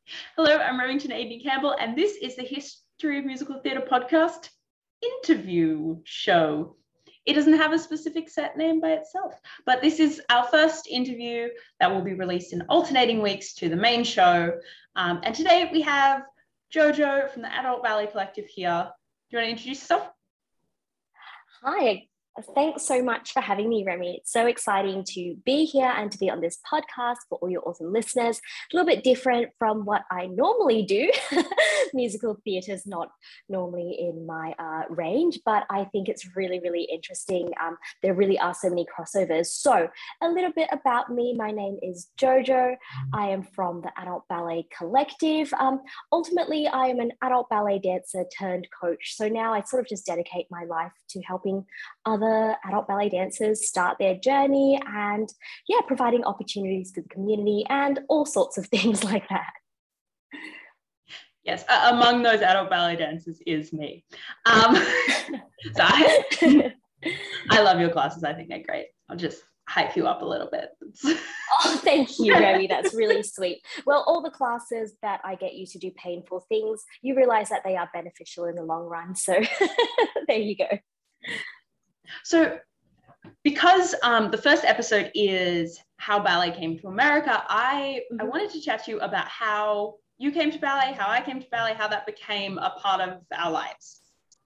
Hello, I'm Remington Aiden Campbell, and this is the History of Musical Theatre podcast interview show. It doesn't have a specific set name by itself, but this is our first interview that will be released in alternating weeks to the main show. And today we have Jojo from the Adult Ballet Collective here. Do you want to introduce yourself? Hi, thanks so much for having me, Remy. It's so exciting to be here and to be on this podcast for all your awesome listeners. A little bit different from what I normally do. Musical theatre is not normally in my range, but I think it's really, really interesting. There really are so many crossovers. So a little bit about me. My name is Jojo. I am from the Adult Ballet Collective. Ultimately, I am an adult ballet dancer turned coach. So now I sort of just dedicate my life to helping other adult ballet dancers start their journey and providing opportunities to the community and all sorts of things like that. Yes, among those adult ballet dancers is me. So I love your classes. I think they're great. I'll just hype you up a little bit. Oh, thank you, Remy. That's really sweet. Well, all the classes that I get you to do painful things, you realize that they are beneficial in the long run. So there you go. So because the first episode is how ballet came to America, I wanted to chat to you about how you came to ballet, how I came to ballet, how that became a part of our lives.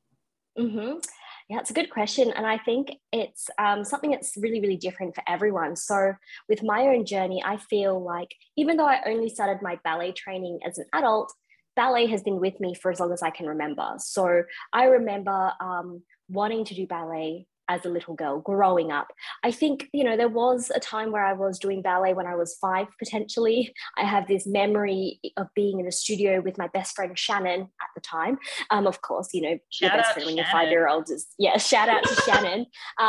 Yeah, it's a good question. And I think it's something that's really, really different for everyone. So with my own journey, I feel like even though I only started my ballet training as an adult, ballet has been with me for as long as I can remember. So I remember wanting to do ballet as a little girl growing up. I think, there was a time where I was doing ballet when I was 5, potentially. I have this memory of being in a studio with my best friend, Shannon, at the time. Of course, your best friend when you're 5-year-old is, shout out to Shannon.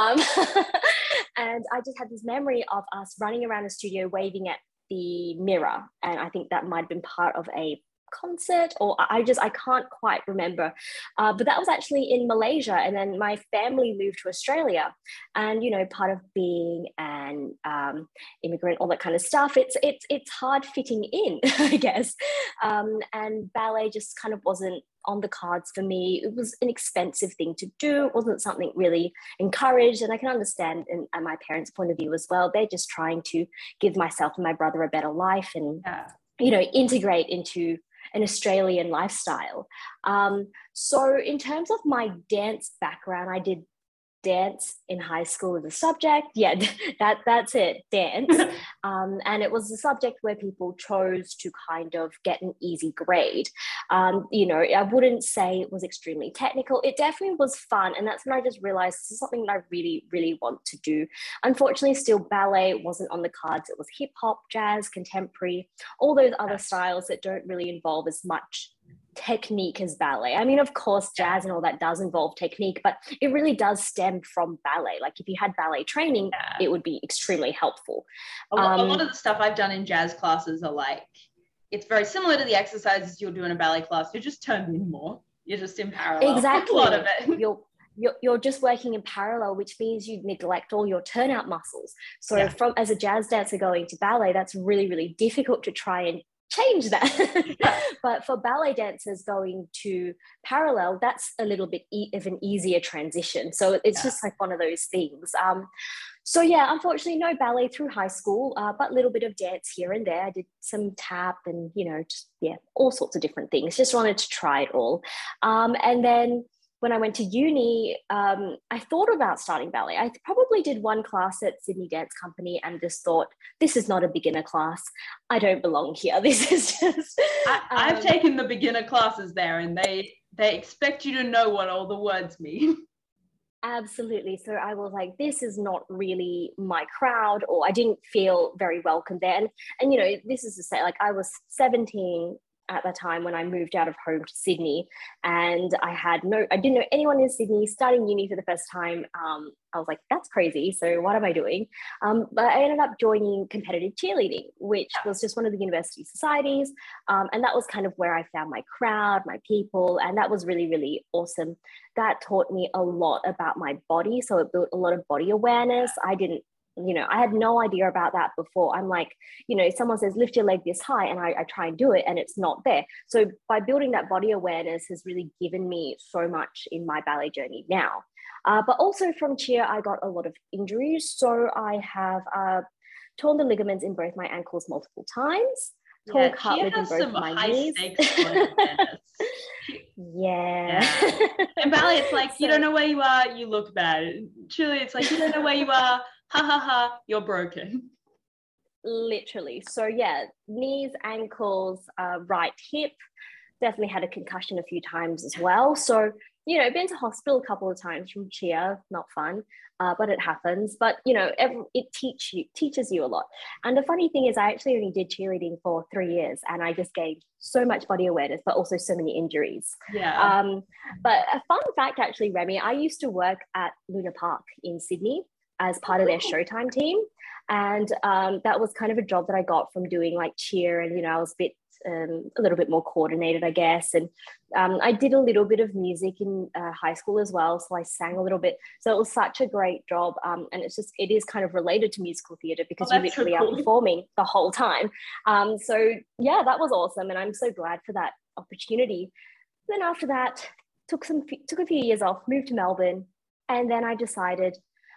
And I just had this memory of us running around the studio waving at the mirror. And I think that might have been part of a concert, or I can't quite remember, but that was actually in Malaysia, and then my family moved to Australia. And part of being an immigrant, all that kind of stuff, it's hard fitting in, I guess, and ballet just kind of wasn't on the cards for me. It was an expensive thing to do. It wasn't something really encouraged, and I can understand and my parents' point of view as well. They're just trying to give myself and my brother a better life and integrate into an Australian lifestyle. So in terms of my dance background, I did dance in high school as a subject. Yeah, that's it, dance. And it was a subject where people chose to kind of get an easy grade. I wouldn't say it was extremely technical. It definitely was fun. And that's when I just realized this is something that I really, really want to do. Unfortunately, still ballet wasn't on the cards. It was hip hop, jazz, contemporary, all those other styles that don't really involve as much technique as ballet. I mean, of course, jazz and all that does involve technique, but it really does stem from ballet. Like if you had ballet training, it would be extremely helpful. A lot of the stuff I've done in jazz classes are like, it's very similar to the exercises you'll do in a ballet class. You're just turned in more. You're just in parallel. Exactly. A lot of it. You're just working in parallel, which means you neglect all your turnout muscles. So as a jazz dancer going to ballet, that's really, really difficult to try and change that. But for ballet dancers going to parallel, that's a little bit of an easier transition. So it's just like one of those things. Unfortunately, no ballet through high school, but a little bit of dance here and there. I did some tap and, all sorts of different things. Just wanted to try it all. And then when I went to uni, I thought about starting ballet. I probably did one class at Sydney Dance Company and just thought, this is not a beginner class. I don't belong here. This is just... I've taken the beginner classes there, and they expect you to know what all the words mean. Absolutely. So I was like, this is not really my crowd, or I didn't feel very welcome there. And this is to say, like, I was 17 at the time when I moved out of home to Sydney, and I didn't know anyone in Sydney, starting uni for the first time. I was like, that's crazy. So what am I doing? But I ended up joining competitive cheerleading, which was just one of the university societies. And that was kind of where I found my crowd, my people. And that was really, really awesome. That taught me a lot about my body. So it built a lot of body awareness. I didn't You know, I had no idea about that before. I'm like, you know, someone says lift your leg this high, and I try and do it, and it's not there. So by building that body awareness has really given me so much in my ballet journey now. But also from cheer, I got a lot of injuries. So I have torn the ligaments in both my ankles multiple times, torn cartilage in both my knees. Yeah. In ballet, it's like, you don't know where you are, you look bad. Truly, it's like, you don't know where you are, ha ha ha, you're broken. Literally. So yeah, knees, ankles, right hip, definitely had a concussion a few times as well. So, you know, been to hospital a couple of times from cheer, not fun, but it happens. But, you know, it teaches you a lot. And the funny thing is I actually only did cheerleading for 3 years, and I just gained so much body awareness, but also so many injuries. Yeah. But a fun fact, actually, Remy, I used to work at Luna Park in Sydney as part of their Showtime team. And that was kind of a job that I got from doing like cheer, and, you know, I was a little bit more coordinated, I guess. And I did a little bit of music in high school as well. So I sang a little bit. So it was such a great job. And it is kind of related to musical theatre because you literally are performing the whole time. So yeah, that was awesome. And I'm so glad for that opportunity. Then after that, took a few years off, moved to Melbourne. And then I decided,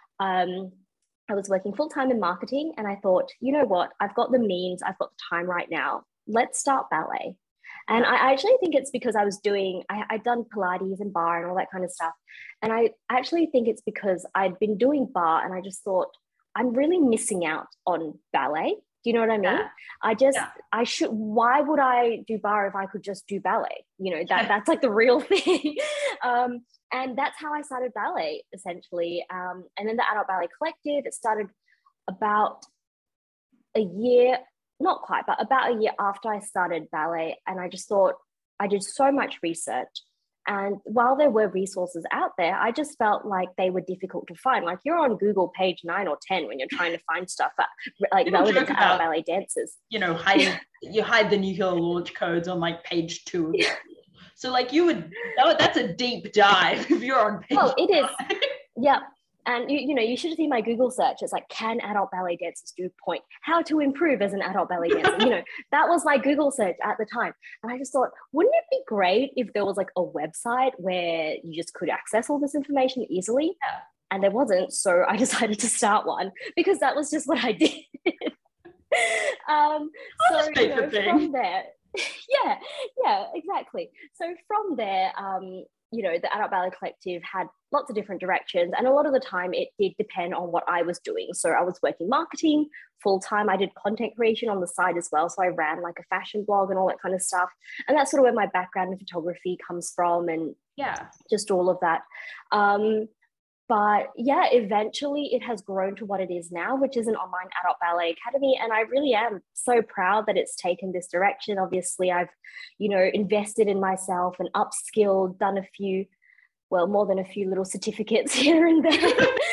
I was working full-time in marketing, and I thought, you know what, I've got the means, I've got the time right now. Let's start ballet. And I actually think it's because I was I'd done Pilates and barre and all that kind of stuff. And I actually think it's because I'd been doing barre, and I just thought, I'm really missing out on ballet. Do you know what I mean? Yeah. Why would I do barre if I could just do ballet? You know, that's like the real thing. And that's how I started ballet, essentially. And then the Adult Ballet Collective, it started about a year, not quite, but about a year after I started ballet. And I just thought, I did so much research. And while there were resources out there, I just felt like they were difficult to find. Like, you're on Google page 9 or 10 when you're trying to find stuff like relevant to adult ballet dancers. You know, you hide the nuclear launch codes on like page 2. So like that's a deep dive if you're on page 5. It is. Yeah. And you know, you should see my Google search. It's like, can adult ballet dancers do point? How to improve as an adult ballet dancer? You know, that was my Google search at the time. And I just thought, wouldn't it be great if there was like a website where you just could access all this information easily? Yeah. And there wasn't. So I decided to start one because that was just what I did. So you know, from there, yeah, exactly. So from there, you know, the Adult Ballet Collective had lots of different directions, and a lot of the time it did depend on what I was doing. So I was working marketing full time. I did content creation on the side as well. So I ran like a fashion blog and all that kind of stuff. And that's sort of where my background in photography comes from, and just all of that. But yeah, eventually it has grown to what it is now, which is an online adult ballet academy. And I really am so proud that it's taken this direction. Obviously, I've, you know, invested in myself and upskilled, done a few, well, more than a few little certificates here and there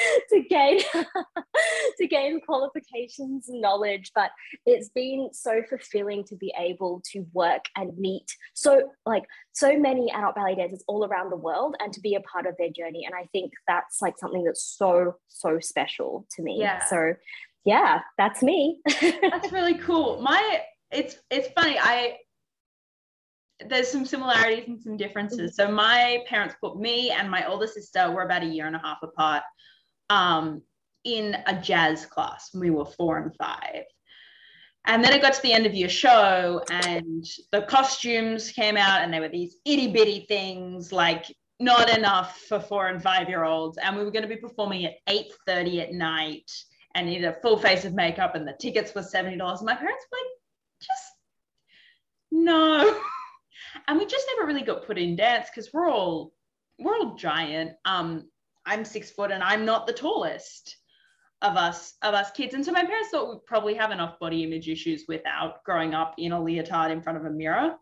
to gain qualifications and knowledge. But it's been so fulfilling to be able to work and meet so many adult ballet dancers all around the world and to be a part of their journey. And I think that's like something that's so special to me. Yeah. So yeah, that's me. That's really cool. It's funny. There's some similarities and some differences. So my parents put me and my older sister, we're about 1.5 years apart, in a jazz class when we were 4 and 5. And then it got to the end of your show and the costumes came out, and they were these itty bitty things, like not enough for 4 and 5-year-olds. And we were going to be performing at 8:30 at night and needed a full face of makeup, and the tickets were $70. And my parents were like, just no. And we just never really got put in dance because we're all giant. I'm 6 foot and I'm not the tallest of us kids. And so my parents thought we'd probably have enough body image issues without growing up in a leotard in front of a mirror.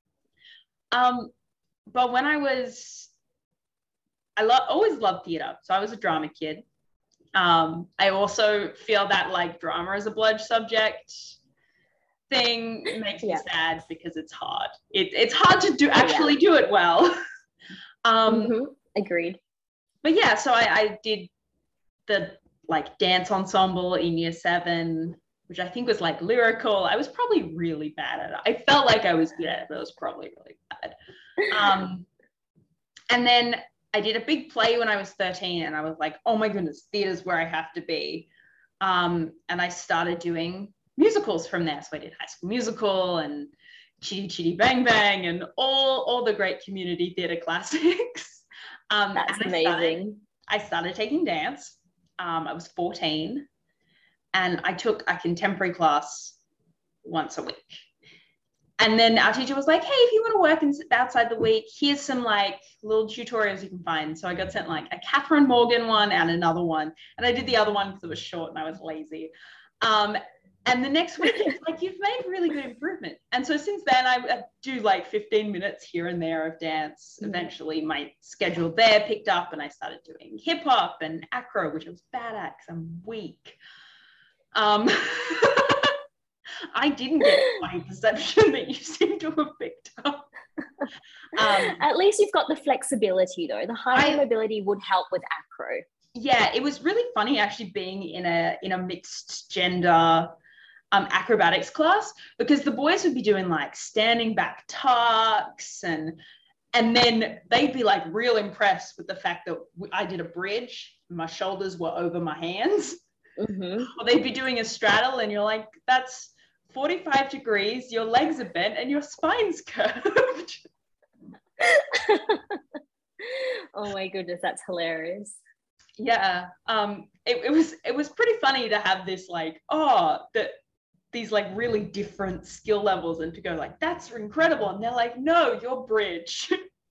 But when always loved theater. So I was a drama kid. I also feel that like drama is a blood subject thing. It makes me sad because it's hard. It's hard to do it well. Agreed. But yeah, so I did the like dance ensemble in year 7, which I think was like lyrical. I was probably really bad at it. I felt like I was good at it, but it was probably really bad. And then I did a big play when I was 13, and I was like, oh my goodness, theater's where I have to be. And I started doing musicals from there. So I did High School Musical and Chitty Chitty Bang Bang and all the great community theater classics. That's amazing. I started taking dance. I was 14, and I took a contemporary class once a week. And then our teacher was like, hey, if you want to work outside the week, here's some like little tutorials you can find. So I got sent like a Catherine Morgan one and another one. And I did the other one because it was short and I was lazy. And the next week, it's like, you've made really good improvement. And so since then, I do like 15 minutes here and there of dance. Eventually, my schedule there picked up, and I started doing hip hop and acro, which I was bad at because I'm weak. I didn't get my perception that you seem to have picked up. At least you've got the flexibility, though. The high mobility would help with acro. Yeah, it was really funny actually being in a mixed gender acrobatics class, because the boys would be doing like standing back tucks, and then they'd be like real impressed with the fact that I did a bridge, my shoulders were over my hands. Or they'd be doing a straddle, and you're like, that's 45 degrees, your legs are bent and your spine's curved. Oh my goodness, that's hilarious. Yeah. It was pretty funny to have this like, these like really different skill levels, and to go like, that's incredible. And they're like, no, your bridge.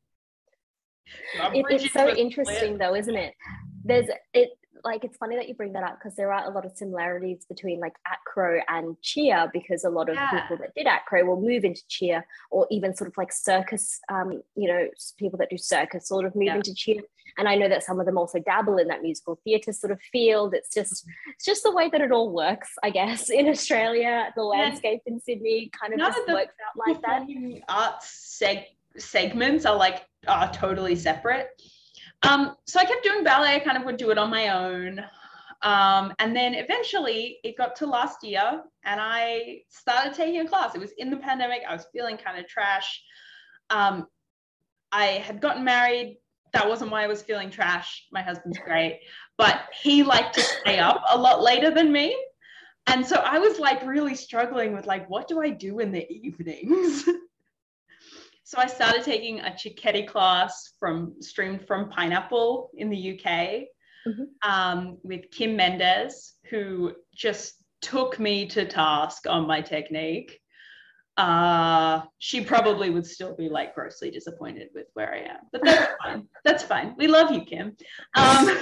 It's so interesting though, isn't it? It's funny that you bring that up, because there are a lot of similarities between like acro and cheer, because a lot of people that did acro will move into cheer, or even sort of like circus, people that do circus sort of move into cheer. And I know that some of them also dabble in that musical theatre sort of field. It's just the way that it all works, I guess. In Australia, the landscape in Sydney kind of just works out like that. Arts segments are totally separate. So I kept doing ballet. I kind of would do it on my own. And then eventually it got to last year, and I started taking a class. It was in the pandemic. I was feeling kind of trash. I had gotten married. That wasn't why I was feeling trash. My husband's great, but he liked to stay up a lot later than me. And so I was like really struggling with like, what do I do in the evenings? So I started taking a Cicchetti class streamed from Pineapple in the UK, with Kim Mendes, who just took me to task on my technique. She probably would still be like grossly disappointed with where I am, but that's fine. That's fine. We love you, Kim. And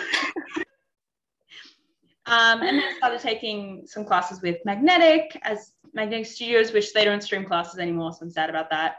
then I started taking some classes with Magnetic Studios, which they don't stream classes anymore, so I'm sad about that.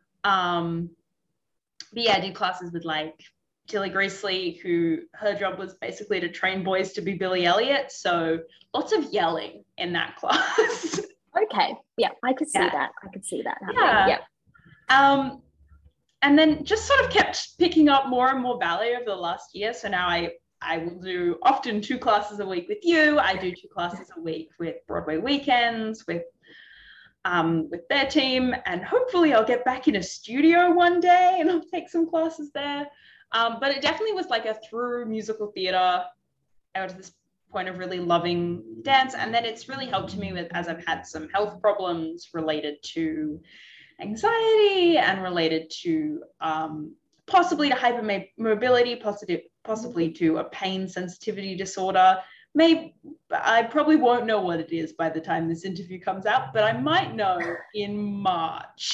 But yeah, I did classes with like Tilly Greasley, who her job was basically to train boys to be Billy Elliot. So lots of yelling in that class. Okay. Yeah, I could see that. I could see that happening. Yeah. And then just sort of kept picking up more and more ballet over the last year. So now I will do often 2 classes a week with you. I do 2 classes a week with Broadway Weekends, with their team, and hopefully I'll get back in a studio one day and I'll take some classes there. But it definitely was like a through musical theatre. I got to this point of really loving dance, and then it's really helped me with, as I've had some health problems related to anxiety and related to possibly to hypermobility, possibly to a pain sensitivity disorder. I probably won't know what it is by the time this interview comes out, but I might know in March.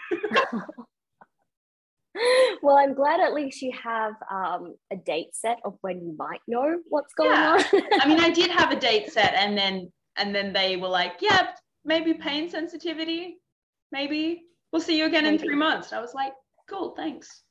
Well, I'm glad at least you have a date set of when you might know what's going on. I mean, I did have a date set, and then they were like, yeah, maybe pain sensitivity, maybe we'll see you again in 3 months. And I was like, cool, thanks.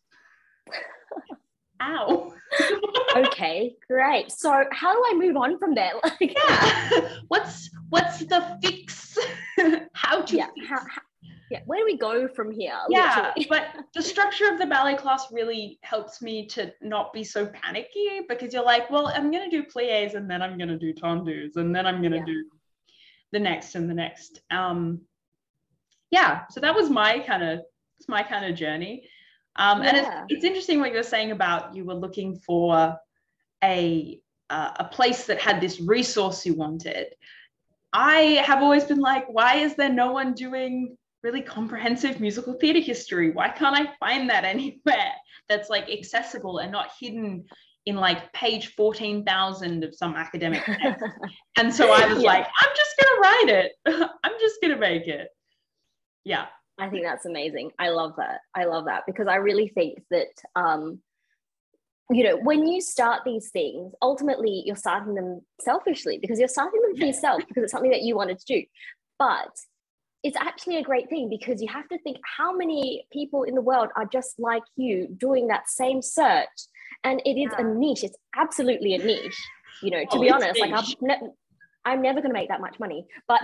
Ow. Okay, great. So how do I move on from there? What's the fix? How to fix? Yeah, where do we go from here? Yeah, but the structure of the ballet class really helps me to not be so panicky, because you're like, well, I'm going to do plies and then I'm going to do tendus and then I'm going to do the next and the next. Yeah, so that was my kind of journey. And it's interesting what you're saying about you were looking for a place that had this resource you wanted. I have always been like, why is there no one doing really comprehensive musical theatre history? Why can't I find that anywhere that's like accessible and not hidden in like page 14,000 of some academic text? And so I was like, I'm just gonna write it. I'm just gonna make it. Yeah. I think that's amazing. I love that because I really think that you know, when you start these things, ultimately you're starting them selfishly because you're starting them for yourself because it's something that you wanted to do. But it's actually a great thing because you have to think how many people in the world are just like you doing that same search. And it is a niche. It's absolutely a niche, you know, to be honest, like I'm never going to make that much money, but,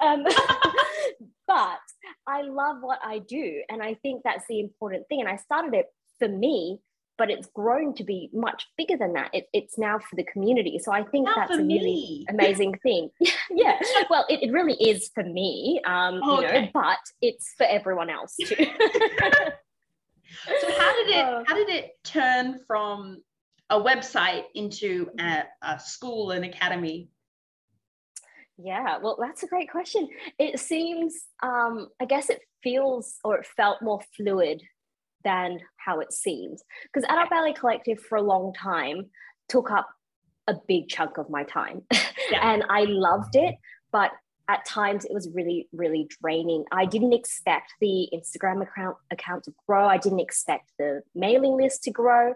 but I love what I do. And I think that's the important thing. And I started it for me, but it's grown to be much bigger than that. It's now for the community. So I think that's a really amazing thing. Yeah. Well, it really is for me, you know, but it's for everyone else too. So how did it turn from a website into a school, an academy? Yeah, well, that's a great question. It seems, I guess it feels or it felt more fluid than how it seems. Because Adult Ballet Collective for a long time took up a big chunk of my time. And I loved it, but at times it was really, really draining. I didn't expect the Instagram account to grow. I didn't expect the mailing list to grow.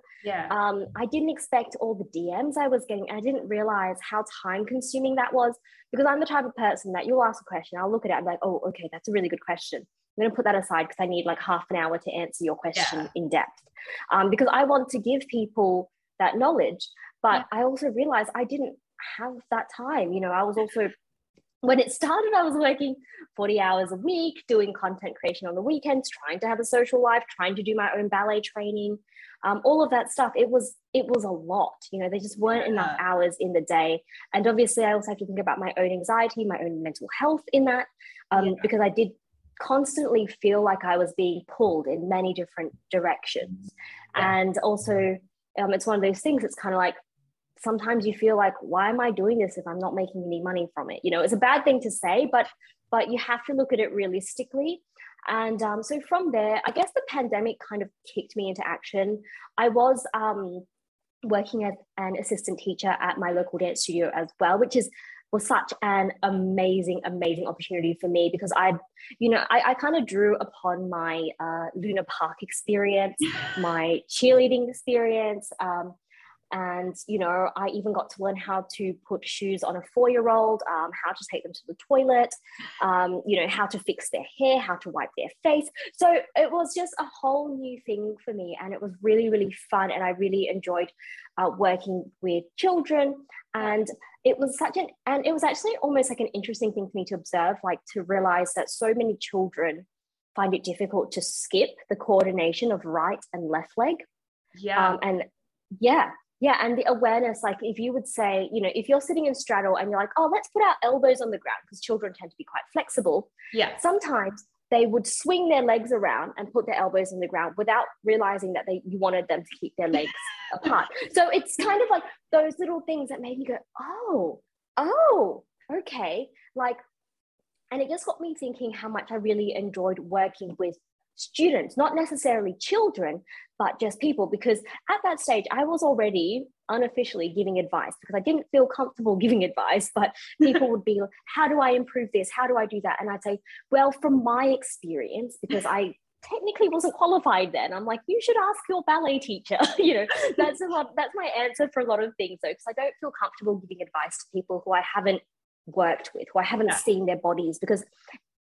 I didn't expect all the DMs I was getting. I didn't realize how time consuming that was because I'm the type of person that you'll ask a question, I'll look at it and be like, oh, okay, that's a really good question. I'm going to put that aside because I need like half an hour to answer your question in depth because I want to give people that knowledge. But I also realized I didn't have that time. You know, I was also, when it started, I was working 40 hours a week, doing content creation on the weekends, trying to have a social life, trying to do my own ballet training, all of that stuff. It was a lot, you know, there just weren't enough hours in the day. And obviously I also have to think about my own anxiety, my own mental health in that because I did constantly feel like I was being pulled in many different directions. And also it's one of those things, it's kind of like, sometimes you feel like, why am I doing this if I'm not making any money from it? You know, it's a bad thing to say, but you have to look at it realistically. And so from there, I guess the pandemic kind of kicked me into action. I was working as an assistant teacher at my local dance studio as well, which was such an amazing opportunity for me because I kind of drew upon my Luna Park experience, my cheerleading experience, and, you know, I even got to learn how to put shoes on a 4-year-old, how to take them to the toilet, you know, how to fix their hair, how to wipe their face. So it was just a whole new thing for me. And it was really, really fun. And I really enjoyed working with children. And it was and it was actually almost like an interesting thing for me to observe, like to realize that so many children find it difficult to skip the coordination of right and left leg. And the awareness, like if you would say, you know, if you're sitting in straddle and you're like, oh, let's put our elbows on the ground because children tend to be quite flexible. Sometimes they would swing their legs around and put their elbows on the ground without realizing that you wanted them to keep their legs apart. So it's kind of like those little things that made me go, oh, okay. Like, and it just got me thinking how much I really enjoyed working with students, not necessarily children, but just people, because at that stage I was already unofficially giving advice because I didn't feel comfortable giving advice, but people would be, how do I improve this? How do I do that? And I'd say, well, from my experience, because I technically wasn't qualified then, I'm like, you should ask your ballet teacher. You know, that's my answer for a lot of things though, because I don't feel comfortable giving advice to people who I haven't worked with, who I haven't seen their bodies, because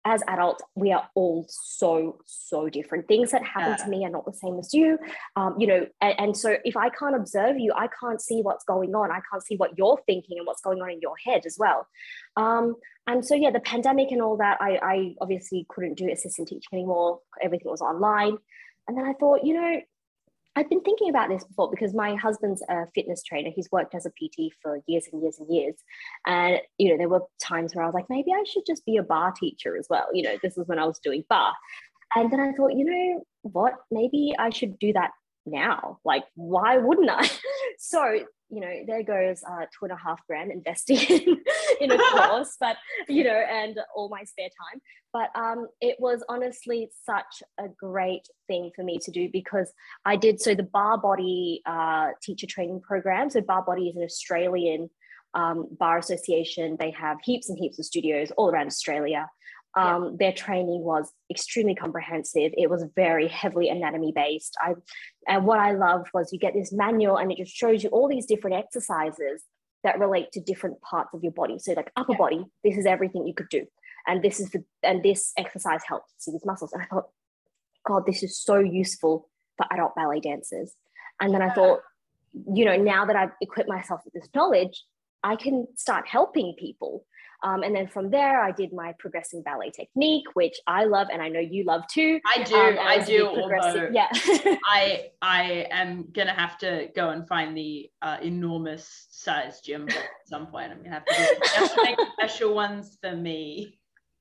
as adults, we are all so different. Things that happen to me are not the same as you. You know, and so if I can't observe you, I can't see what's going on. I can't see what you're thinking and what's going on in your head as well. And so, yeah, the pandemic and all that, I obviously couldn't do assistant teaching anymore. Everything was online. And then I thought, you know, I've been thinking about this before because my husband's a fitness trainer. He's worked as a PT for years and years and years. And, you know, there were times where I was like, maybe I should just be a bar teacher as well. You know, this is when I was doing bar. And then I thought, you know what, maybe I should do that now. Like, why wouldn't I? So, you know, there goes $2,500 investing in a course, but, you know, and all my spare time. But it was honestly such a great thing for me to do because I did, so the Bar Body teacher training program. So Bar Body is an Australian bar association. They have heaps and heaps of studios all around Australia. Their training was extremely comprehensive. It was very heavily anatomy based. And what I loved was you get this manual and it just shows you all these different exercises that relate to different parts of your body. So like upper body, this is everything you could do. And this is and this exercise helps see these muscles. And I thought, God, this is so useful for adult ballet dancers. And then I thought, you know, now that I've equipped myself with this knowledge, I can start helping people. And then from there, I did my progressive ballet technique, which I love, and I know you love too. I do. Although yeah, I am gonna have to go and find the enormous size gym at some point. I'm gonna have to make special ones for me.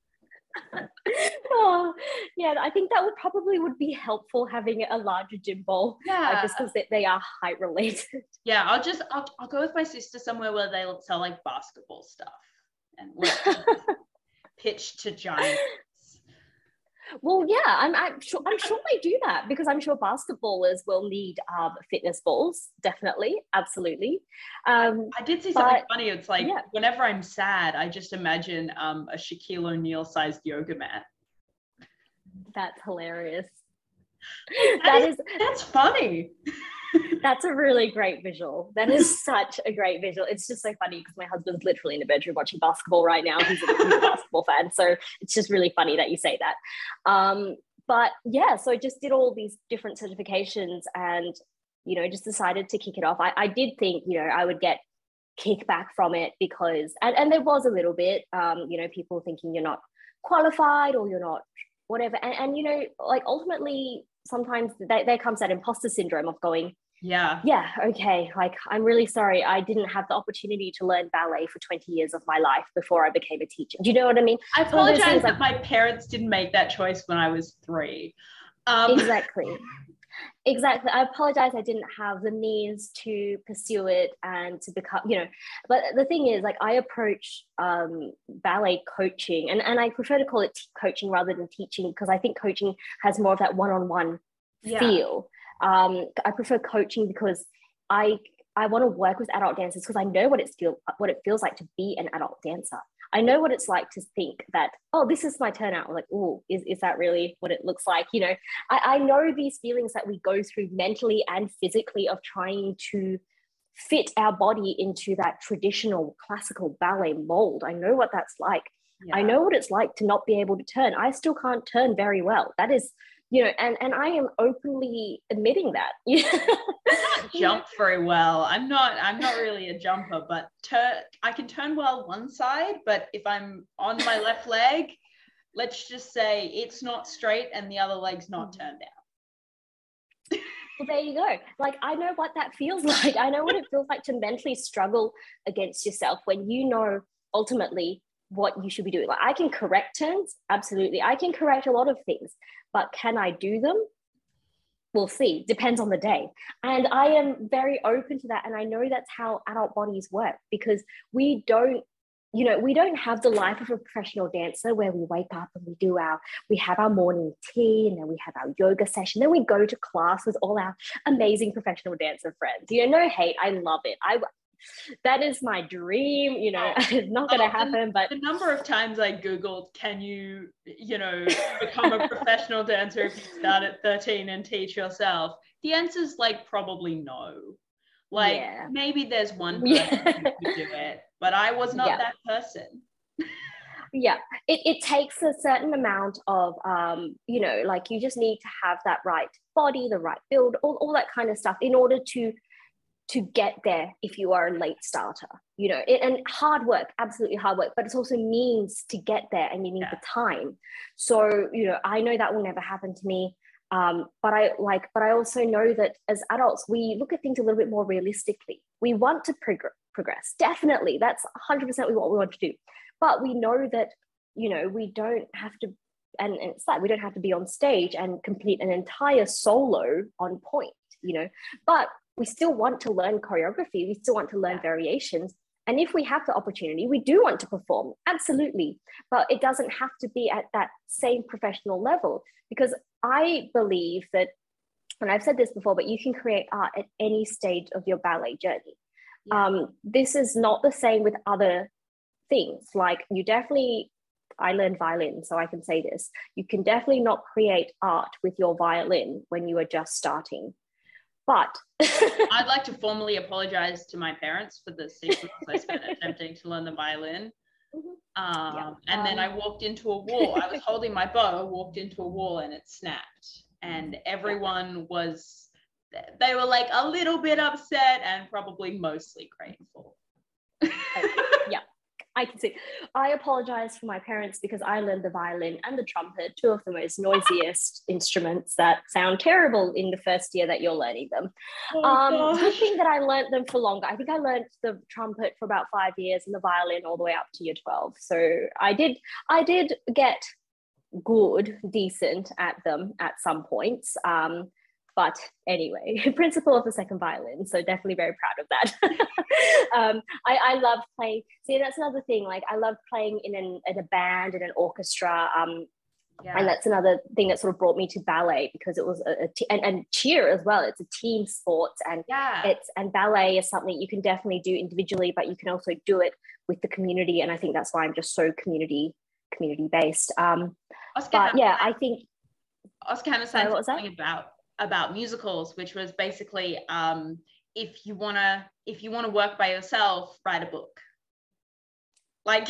Oh, yeah, I think that would be helpful having a larger gym ball. Yeah, just because they are height related. Yeah, I'll go with my sister somewhere where they sell like basketball stuff and pitch to giants. Well, yeah, I'm sure they do that because I'm sure basketballers will need fitness balls. Definitely, absolutely. I did see something funny. It's like whenever I'm sad, I just imagine a Shaquille O'Neal sized yoga mat. That's hilarious. That's funny. That's a really great visual. That is such a great visual. It's just so funny because my husband's literally in the bedroom watching basketball right now. He's a basketball fan. So it's just really funny that you say that. But yeah, so I just did all these different certifications and, you know, just decided to kick it off. I did think, you know, I would get kickback from it because, and there was a little bit, you know, people thinking you're not qualified or you're not whatever. And you know, like ultimately, sometimes there comes that imposter syndrome of going, okay, like I'm really sorry I didn't have the opportunity to learn ballet for 20 years of my life before I became a teacher. Do you know what I mean? I apologize that my parents didn't make that choice when I was 3. Exactly. I apologize I didn't have the means to pursue it and to become, you know, but the thing is, like, I approach ballet coaching and I prefer to call it coaching rather than teaching because I think coaching has more of that one-on-one feel. I prefer coaching because I want to work with adult dancers because I know what it feels like to be an adult dancer. I know what it's like to think that, oh, this is my turnout. I'm like, oh, is that really what it looks like? You know, I know these feelings that we go through mentally and physically of trying to fit our body into that traditional classical ballet mold. I know what that's like. Yeah. I know what it's like to not be able to turn. I still can't turn very well. That is, you know, and I am openly admitting that. Jump very well. I'm not really a jumper, but I can turn well one side, but if I'm on my left leg, let's just say it's not straight and the other leg's not turned out. Well, there you go. Like, I know what that feels like. I know what it feels like to mentally struggle against yourself when you know ultimately what you should be doing. Like, I can correct turns, absolutely. I can correct a lot of things, but can I do them? We'll see. Depends on the day. And I am very open to that. And I know that's how adult bodies work because we don't have the life of a professional dancer where we wake up and we have our morning tea and then we have our yoga session. Then we go to class with all our amazing professional dancer friends. You know, no hate. I love it. That is my dream, you know. It's not going to happen, but the number of times I Googled, can you know, become a professional dancer if you start at 13 and teach yourself? The answer is like probably no. Like maybe there's one person who could do it, but I was not that person. Yeah, it takes a certain amount of like you just need to have that right body, the right build, all that kind of stuff in order to get there if you are a late starter, and hard work, absolutely hard work, but it's also means to get there, and you need the time. So I know that will never happen to me, but I also know that as adults we look at things a little bit more realistically. We want to progress, definitely, that's 100% what we want to do, but we know that we don't have to, and it's like we don't have to be on stage and complete an entire solo on point, but we still want to learn choreography, we still want to learn variations, and if we have the opportunity, we do want to perform, absolutely, but it doesn't have to be at that same professional level, because I believe that, and I've said this before, but you can create art at any stage of your ballet journey. This is not the same with other things. Like I learned violin, so I can say this, you can definitely not create art with your violin when you are just starting. But I'd like to formally apologize to my parents for the 6 months I spent attempting to learn the violin. And then I walked into a wall. I was holding my bow, walked into a wall, and it snapped. And everyone they were like a little bit upset and probably mostly grateful. Yeah, I can see. I apologize for my parents because I learned the violin and the trumpet, two of the most noisiest instruments that sound terrible in the first year that you're learning them. Good thing that I learned them for longer. I think I learned the trumpet for about 5 years and the violin all the way up to year 12. So I did get decent at them at some points. But anyway, principal of the second violin, so definitely very proud of that. I love playing. See, that's another thing. Like I love playing in a band, in an orchestra. And that's another thing that sort of brought me to ballet, because it was and cheer as well. It's a team sport, and and ballet is something you can definitely do individually, but you can also do it with the community. And I think that's why I'm just so community based. But yeah, I think Oscar Hammerstein said something about musicals, which was basically if you wanna work by yourself, write a book. Like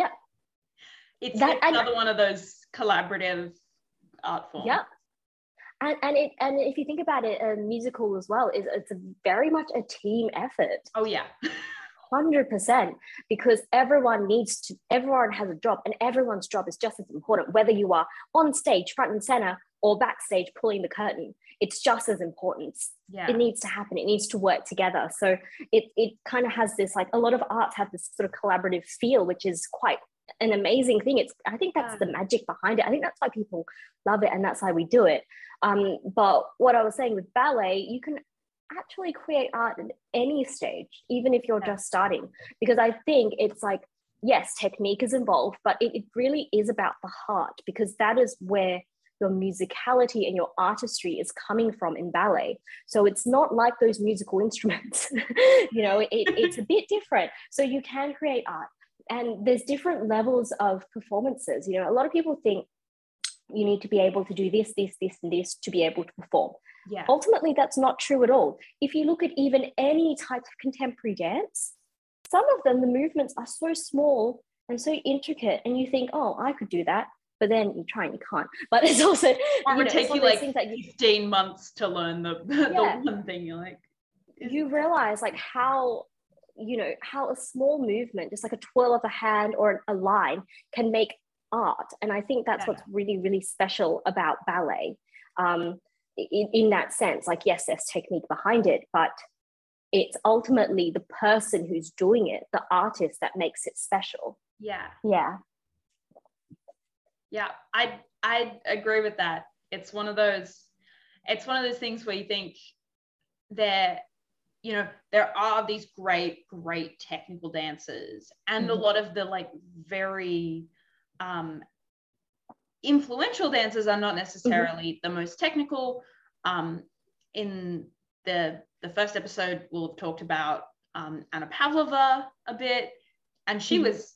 it's another one of those collaborative art forms. Yeah, and if you think about it, a musical as well it's very much a team effort. Oh yeah. 100%, because everyone has a job, and everyone's job is just as important, whether you are on stage front and center or backstage pulling the curtain. It's just as important. It needs to happen, it needs to work together. So it kind of has this, like, a lot of arts have this sort of collaborative feel, which is quite an amazing thing. I think that's the magic behind it. I think that's why people love it, and that's why we do it. But what I was saying with ballet, you can actually create art at any stage, even if you're just starting, because I think it's like, yes, technique is involved, but it really is about the heart, because that is where your musicality and your artistry is coming from in ballet. So it's not like those musical instruments, it's a bit different. So you can create art, and there's different levels of performances. A lot of people think you need to be able to do this, and this to be able to perform. Yeah. Ultimately, that's not true at all. If you look at even any type of contemporary dance, some of them, the movements are so small and so intricate, and you think, oh, I could do that. But then you try and you can't. But it's also, it would take you like 15 months to learn the one thing. You're like, you realize like how a small movement, just like a twirl of a hand or a line, can make art. And I think that's what's really, really special about ballet. In that sense, like, yes, there's technique behind it, but it's ultimately the person who's doing it, the artist, that makes it special. Yeah, I agree with that. It's one of those things where you think there are these great technical dancers, and a lot of the like very influential dancers are not necessarily the most technical. In the first episode, we'll have talked about Anna Pavlova a bit, and she was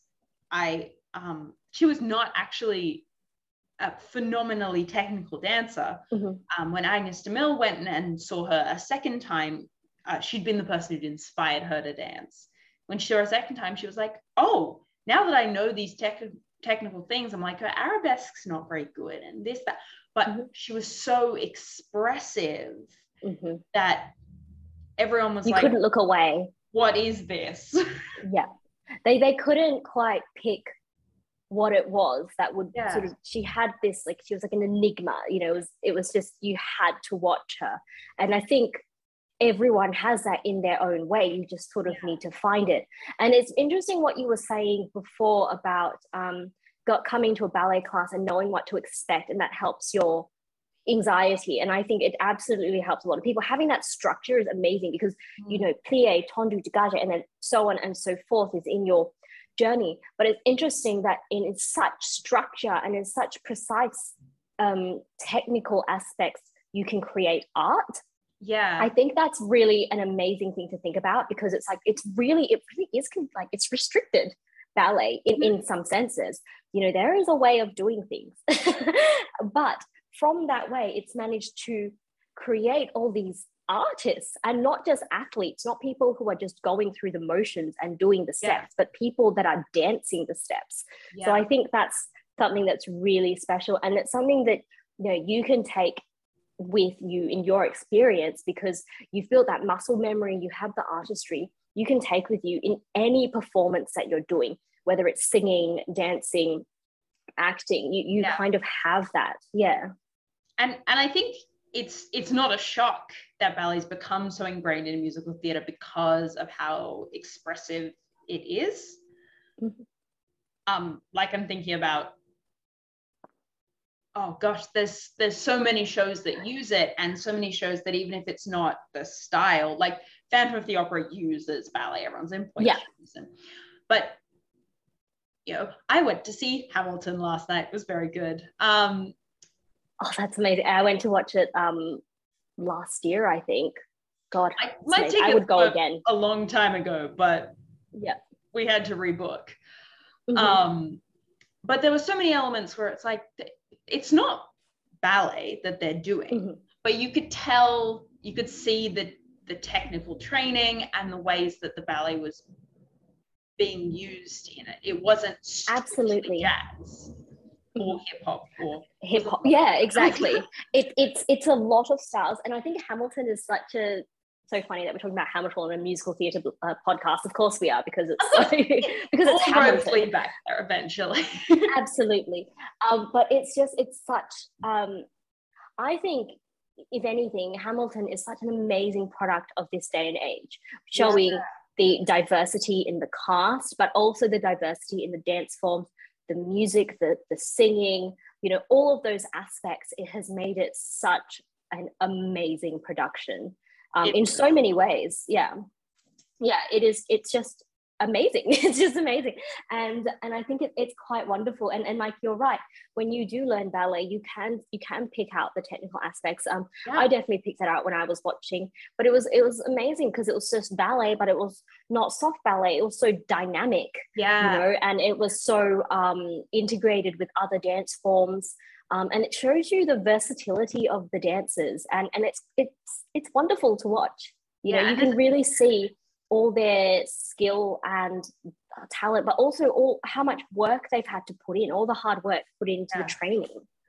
not actually a phenomenally technical dancer. When Agnes de Mille went and saw her a second time, she'd been the person who'd inspired her to dance. When she saw her a second time, she was like, oh, now that I know these technical things, I'm like, her arabesque's not very good, and this, that. But she was so expressive that everyone was you like, couldn't look away. What is this? Yeah. They couldn't quite pick what it was that would sort of, she had this, like, she was like an enigma, you know, it was just, you had to watch her. And I think everyone has that in their own way. You just sort of need to find it. And it's interesting what you were saying before about coming to a ballet class and knowing what to expect, and that helps your anxiety. And I think it absolutely helps a lot of people. Having that structure is amazing because, you know, plie, tendu, dégagé, and then so on and so forth is in your journey. But it's interesting that in such structure and in such precise technical aspects, you can create art. Yeah, I think that's really an amazing thing to think about, because it's like, it really is like, it's restricted ballet in some senses. You know, there is a way of doing things, but from that way, it's managed to create all these artists, and not just athletes, not people who are just going through the motions and doing the steps, but people that are dancing the steps. So I think that's something that's really special, and it's something that, you know, you can take with you in your experience, because you've built that muscle memory, you have the artistry, you can take with you in any performance that you're doing, whether it's singing, dancing, acting, you kind of have that. And I think it's not a shock that ballet's become so ingrained in musical theatre because of how expressive it is. Like, I'm thinking about, oh gosh, there's so many shows that use it, and so many shows that, even if it's not the style, like Phantom of the Opera uses ballet, everyone's in point. But, you know, I went to see Hamilton last night. It was very good. Oh, that's amazing. I went to watch it last year, I think. God, I would go again. A long time ago, but we had to rebook. But there were so many elements where it's like, it's not ballet that they're doing, but you could tell, you could see the technical training and the ways that the ballet was being used in it. It wasn't absolutely jazz or hip hop. Yeah, exactly. It's a lot of styles, and I think Hamilton is such a, so funny that we're talking about Hamilton on a musical theatre podcast. Of course we are, because it's because it's Hamilton. Lead back there eventually. Absolutely. But it's such, I think, if anything, Hamilton is such an amazing product of this day and age, showing the diversity in the cast, but also the diversity in the dance forms, the music, the singing, you know, all of those aspects. It has made it such an amazing production in so many ways. It is. It's just amazing. It's just amazing. And I think it's quite wonderful. And like, you're right, when you do learn ballet, you can pick out the technical aspects. I definitely picked that out when I was watching, but it was amazing, because it was just ballet, but it was not soft ballet. It was so dynamic, you know, and it was so integrated with other dance forms. And it shows you the versatility of the dancers, and it's wonderful to watch. You know, you can really see all their skill and talent, but also all how much work they've had to put in, all the hard work put into the training.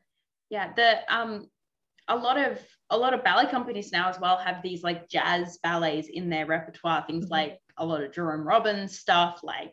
A lot of ballet companies now as well have these like jazz ballets in their repertoire, things like a lot of Jerome Robbins stuff, like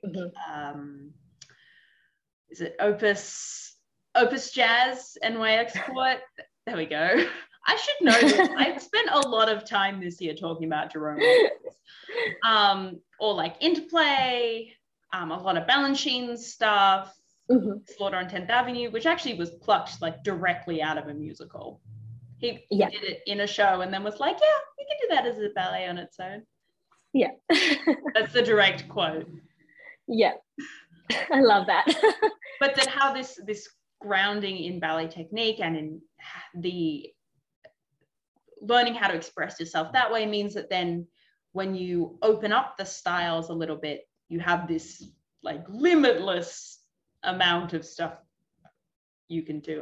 is it Opus Jazz NY Export? There we go. I should know this. I've spent a lot of time this year talking about Jerome Robbins. Or like Interplay, a lot of Balanchine stuff, Slaughter on 10th Avenue, which actually was plucked like directly out of a musical. He did it in a show and then was like, yeah, we can do that as a ballet on its own. Yeah. That's the direct quote. Yeah. I love that. But then how this grounding in ballet technique and in the learning how to express yourself that way means that then when you open up the styles a little bit, you have this like limitless amount of stuff you can do.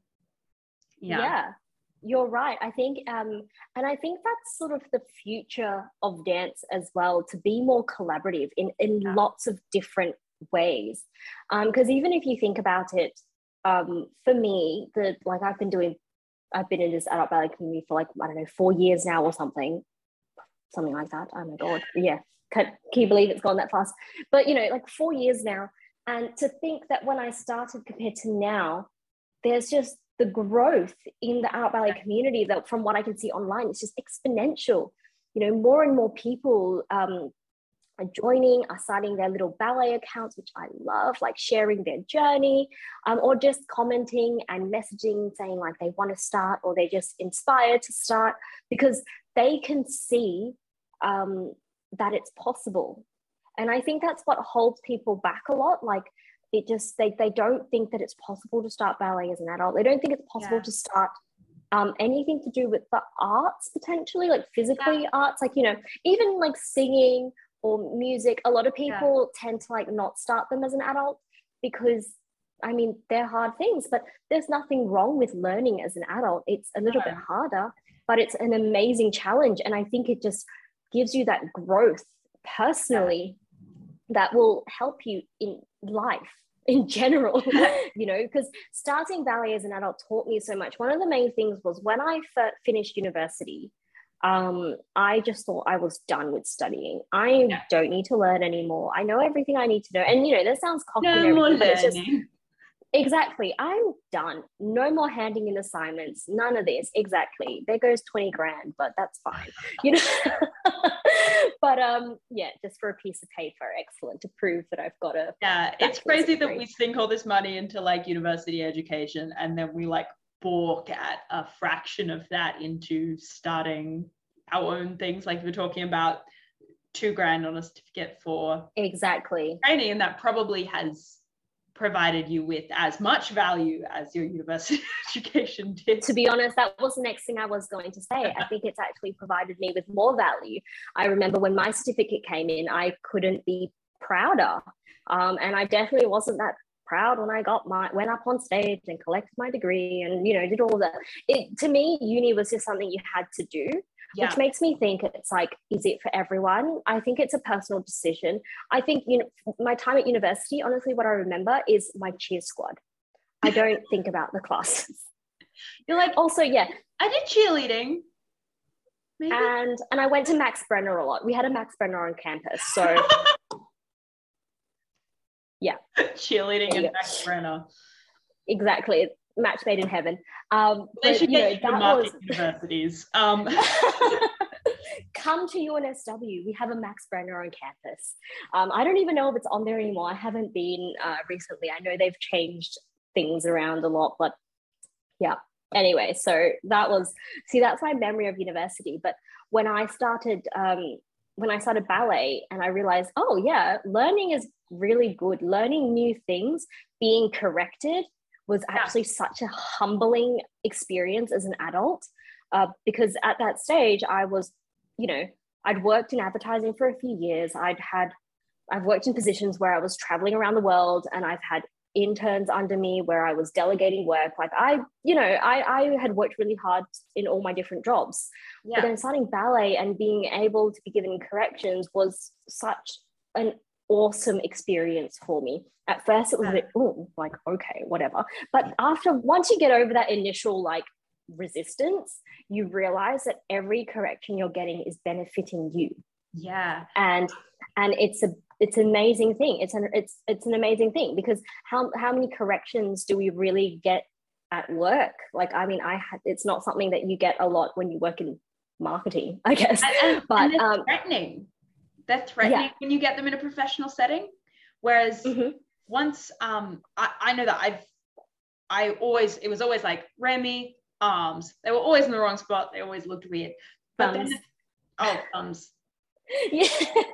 You're right. I think and I think that's sort of the future of dance as well, to be more collaborative in lots of different ways. Because even if you think about it, for me, I've been in this adult ballet community for like, I don't know, 4 years now or something like that. Oh my God. Yeah. Can you believe it's gone that fast? But, you know, like 4 years now. And to think that when I started compared to now, there's just the growth in the adult ballet community that from what I can see online, it's just exponential. You know, more and more people are joining, are starting their little ballet accounts, which I love, like sharing their journey, or just commenting and messaging saying like they want to start or they're just inspired to start because they can see that it's possible. And I think that's what holds people back a lot. Like it just, they don't think that it's possible to start ballet as an adult. They don't think it's possible to start anything to do with the arts potentially, like physically arts, like, you know, even like singing or music. A lot of people tend to like not start them as an adult because, I mean, they're hard things, but there's nothing wrong with learning as an adult. It's a little bit harder, but it's an amazing challenge. And I think it just gives you that growth personally that will help you in life in general, you know, because starting ballet as an adult taught me so much. One of the main things was when I finished university, I just thought I was done with studying. I don't need to learn anymore. I know everything I need to know. And, you know, that sounds cocky and everything, but it's just, exactly, I'm done. No more handing in assignments, none of this. Exactly. There goes 20 grand, but that's fine, you know. But just for a piece of paper, excellent, to prove that I've got a it's crazy that we sink all this money into like university education and then we like balk at a fraction of that into starting our own things. Like we're talking about 2 grand on a certificate for training, and that probably has provided you with as much value as your university education did. To be honest, that was the next thing I was going to say. I think it's actually provided me with more value. I remember when my certificate came in, I couldn't be prouder. And I definitely wasn't that proud when I went up on stage and collected my degree and, you know, did all that. To me, uni was just something you had to do. Which makes me think it's like, is it for everyone? I think it's a personal decision. I think, you know, my time at university, honestly, what I remember is my cheer squad. I don't think about the classes. You're like, also, I did cheerleading. Maybe. And I went to Max Brenner a lot. We had a Max Brenner on campus. So, cheerleading and Max Brenner. Exactly. Match made in heaven. They should get you to market universities. Come to UNSW. We have a Max Brenner on campus. I don't even know if it's on there anymore. I haven't been recently. I know they've changed things around a lot, but yeah. Anyway, so that's my memory of university. But when I started ballet and I realized, learning is really good. Learning new things, being corrected was actually such a humbling experience as an adult, because at that stage I was, you know, I'd worked in advertising for a few years. I've worked in positions where I was traveling around the world, and I've had interns under me where I was delegating work. Like I had worked really hard in all my different jobs, but then starting ballet and being able to be given corrections was such an awesome experience for me. At first it was a bit, okay, whatever. But once you get over that initial like resistance, you realize that every correction you're getting is benefiting you. Yeah. And it's an amazing thing. It's an amazing thing, because how many corrections do we really get at work? Like, I mean, it's not something that you get a lot when you work in marketing, I guess. And they're threatening. They're threatening when you get them in a professional setting. Whereas once I know that it was always like Remy, arms. They were always in the wrong spot. They always looked weird. But thumbs. Thumbs. Yeah.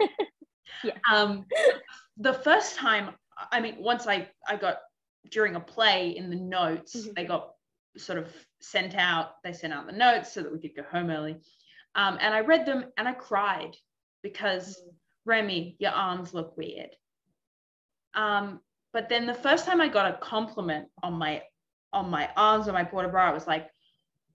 The first time, I mean, once I got during a play in the notes, they got sort of sent out. They sent out the notes so that we could go home early. And I read them and I cried because Remy, your arms look weird. But then the first time I got a compliment on my arms or my port de bras, I was like,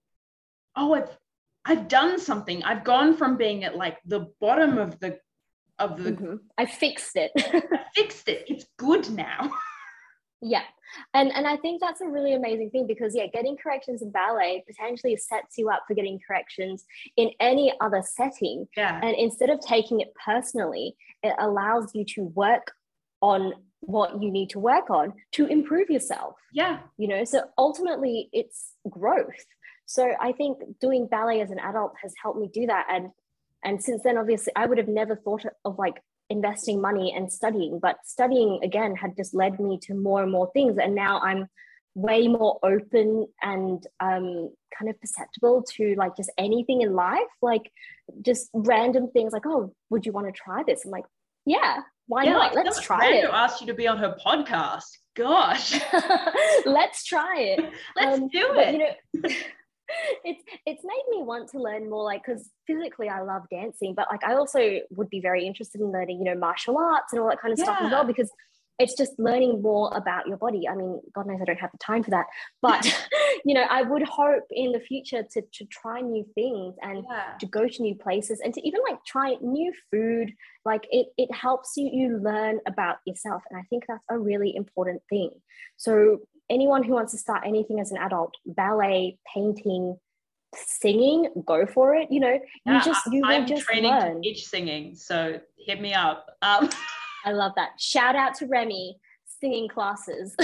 oh, I've done something. I've gone from being at like the bottom of the of the I fixed it. I fixed it. It's good now. Yeah. And I think that's a really amazing thing because, yeah, getting corrections in ballet potentially sets you up for getting corrections in any other setting. Yeah. And instead of taking it personally, it allows you to work on what you need to work on to improve yourself. Yeah. You know, so ultimately it's growth. So I think doing ballet as an adult has helped me do that. And since then, obviously, I would have never thought of like investing money and studying, but studying again had just led me to more and more things. And now I'm way more open and kind of perceptible to like just anything in life, like just random things like, oh, would you want to try this? I'm like, yeah, why not? Like let's try it. asked you to be on her podcast. Gosh. Let's try it. Let's do it. But, you know, it's made me want to learn more, like, because physically I love dancing, but like I also would be very interested in learning, you know, martial arts and all that kind of stuff as well, because it's just learning more about your body. I mean, God knows I don't have the time for that, but you know, I would hope in the future to try new things and to go to new places and to even like try new food. Like it helps you learn about yourself, and I think that's a really important thing. So anyone who wants to start anything as an adult, ballet, painting, singing, go for it. You know, you will just training learn. to teach singing, so hit me up. I love that. Shout out to Remy, singing classes.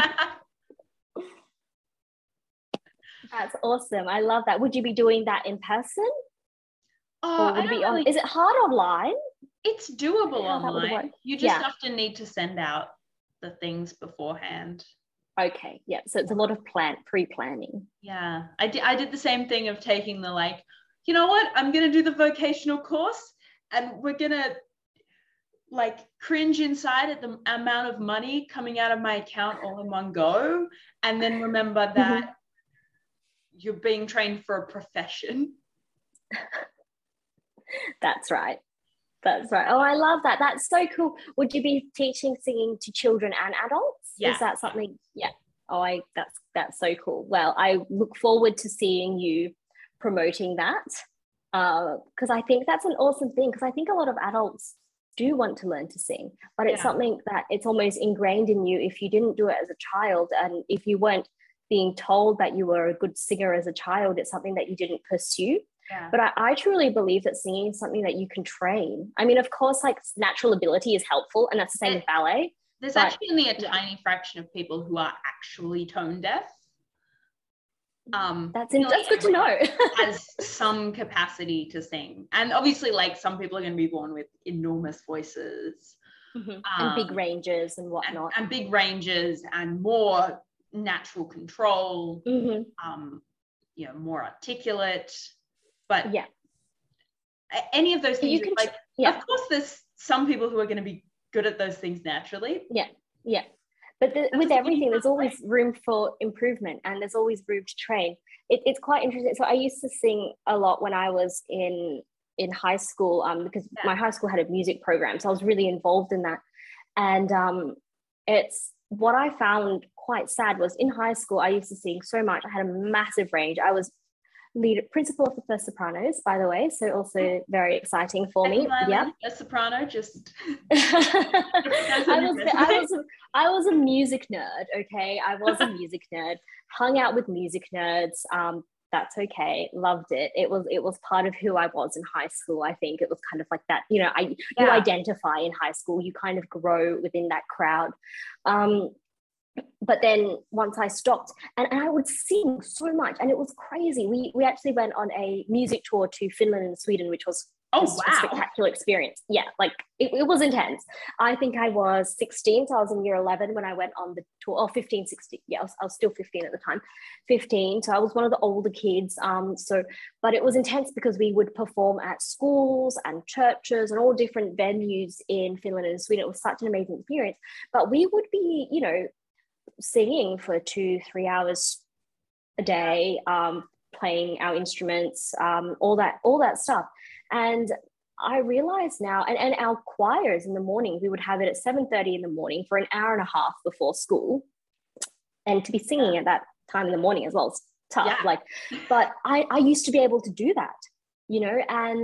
That's awesome. I love that. Would you be doing that in person? Or would it be on? Is it hard online? It's doable online. You just often need to send out the things beforehand. Okay, yeah. So it's a lot of pre-planning. Yeah, I did the same thing of taking the like, you know what? I'm gonna do the vocational course, and we're gonna like cringe inside at the amount of money coming out of my account all in one go, and then remember that you're being trained for a profession. That's right. Oh, I love that. That's so cool. Would you be teaching singing to children and adults? Yeah. Is that something? Yeah. Oh, that's so cool. Well, I look forward to seeing you promoting that, because I think that's an awesome thing, because I think a lot of adults do want to learn to sing, but it's something that it's almost ingrained in you if you didn't do it as a child, and if you weren't being told that you were a good singer as a child, it's something that you didn't pursue. Yeah. But I truly believe that singing is something that you can train. I mean, of course, like natural ability is helpful, and that's the same with ballet. There's actually only a tiny fraction of people who are actually tone deaf. That's good to know. Has some capacity to sing, and obviously, like some people are going to be born with enormous voices, and big ranges and whatnot, and big ranges and more natural control. You know, more articulate. But any of those things, of course, there's some people who are going to be good at those things naturally. Yeah. But with everything, there's always room for improvement, and there's always room to train. It's quite interesting. So I used to sing a lot when I was in high school, because my high school had a music program, so I was really involved in that. And it's what I found quite sad was in high school, I used to sing so much. I had a massive range. I was principal of the First Sopranos, by the way, so also very exciting for me. Yeah, a soprano. Just I was a music nerd. Okay, I was a music nerd. Hung out with music nerds. That's okay. Loved it. It was part of who I was in high school. I think it was kind of like that. You know, you identify in high school. You kind of grow within that crowd. But then once I stopped, and I would sing so much, and it was crazy. We actually went on a music tour to Finland and Sweden, which was a spectacular experience. Yeah, like it was intense. I think I was 16, so I was in year 11 when I went on the tour, or 15, 16. Yeah, I was still 15 at the time, 15. So I was one of the older kids. But it was intense because we would perform at schools and churches and all different venues in Finland and Sweden. It was such an amazing experience. But we would be, you know, singing for 2-3 hours a day, playing our instruments, all that stuff. And I realize now, and our choirs in the morning, we would have it at 7:30 in the morning for an hour and a half before school, and to be singing at that time in the morning as well is tough. But I used to be able to do that, you know, and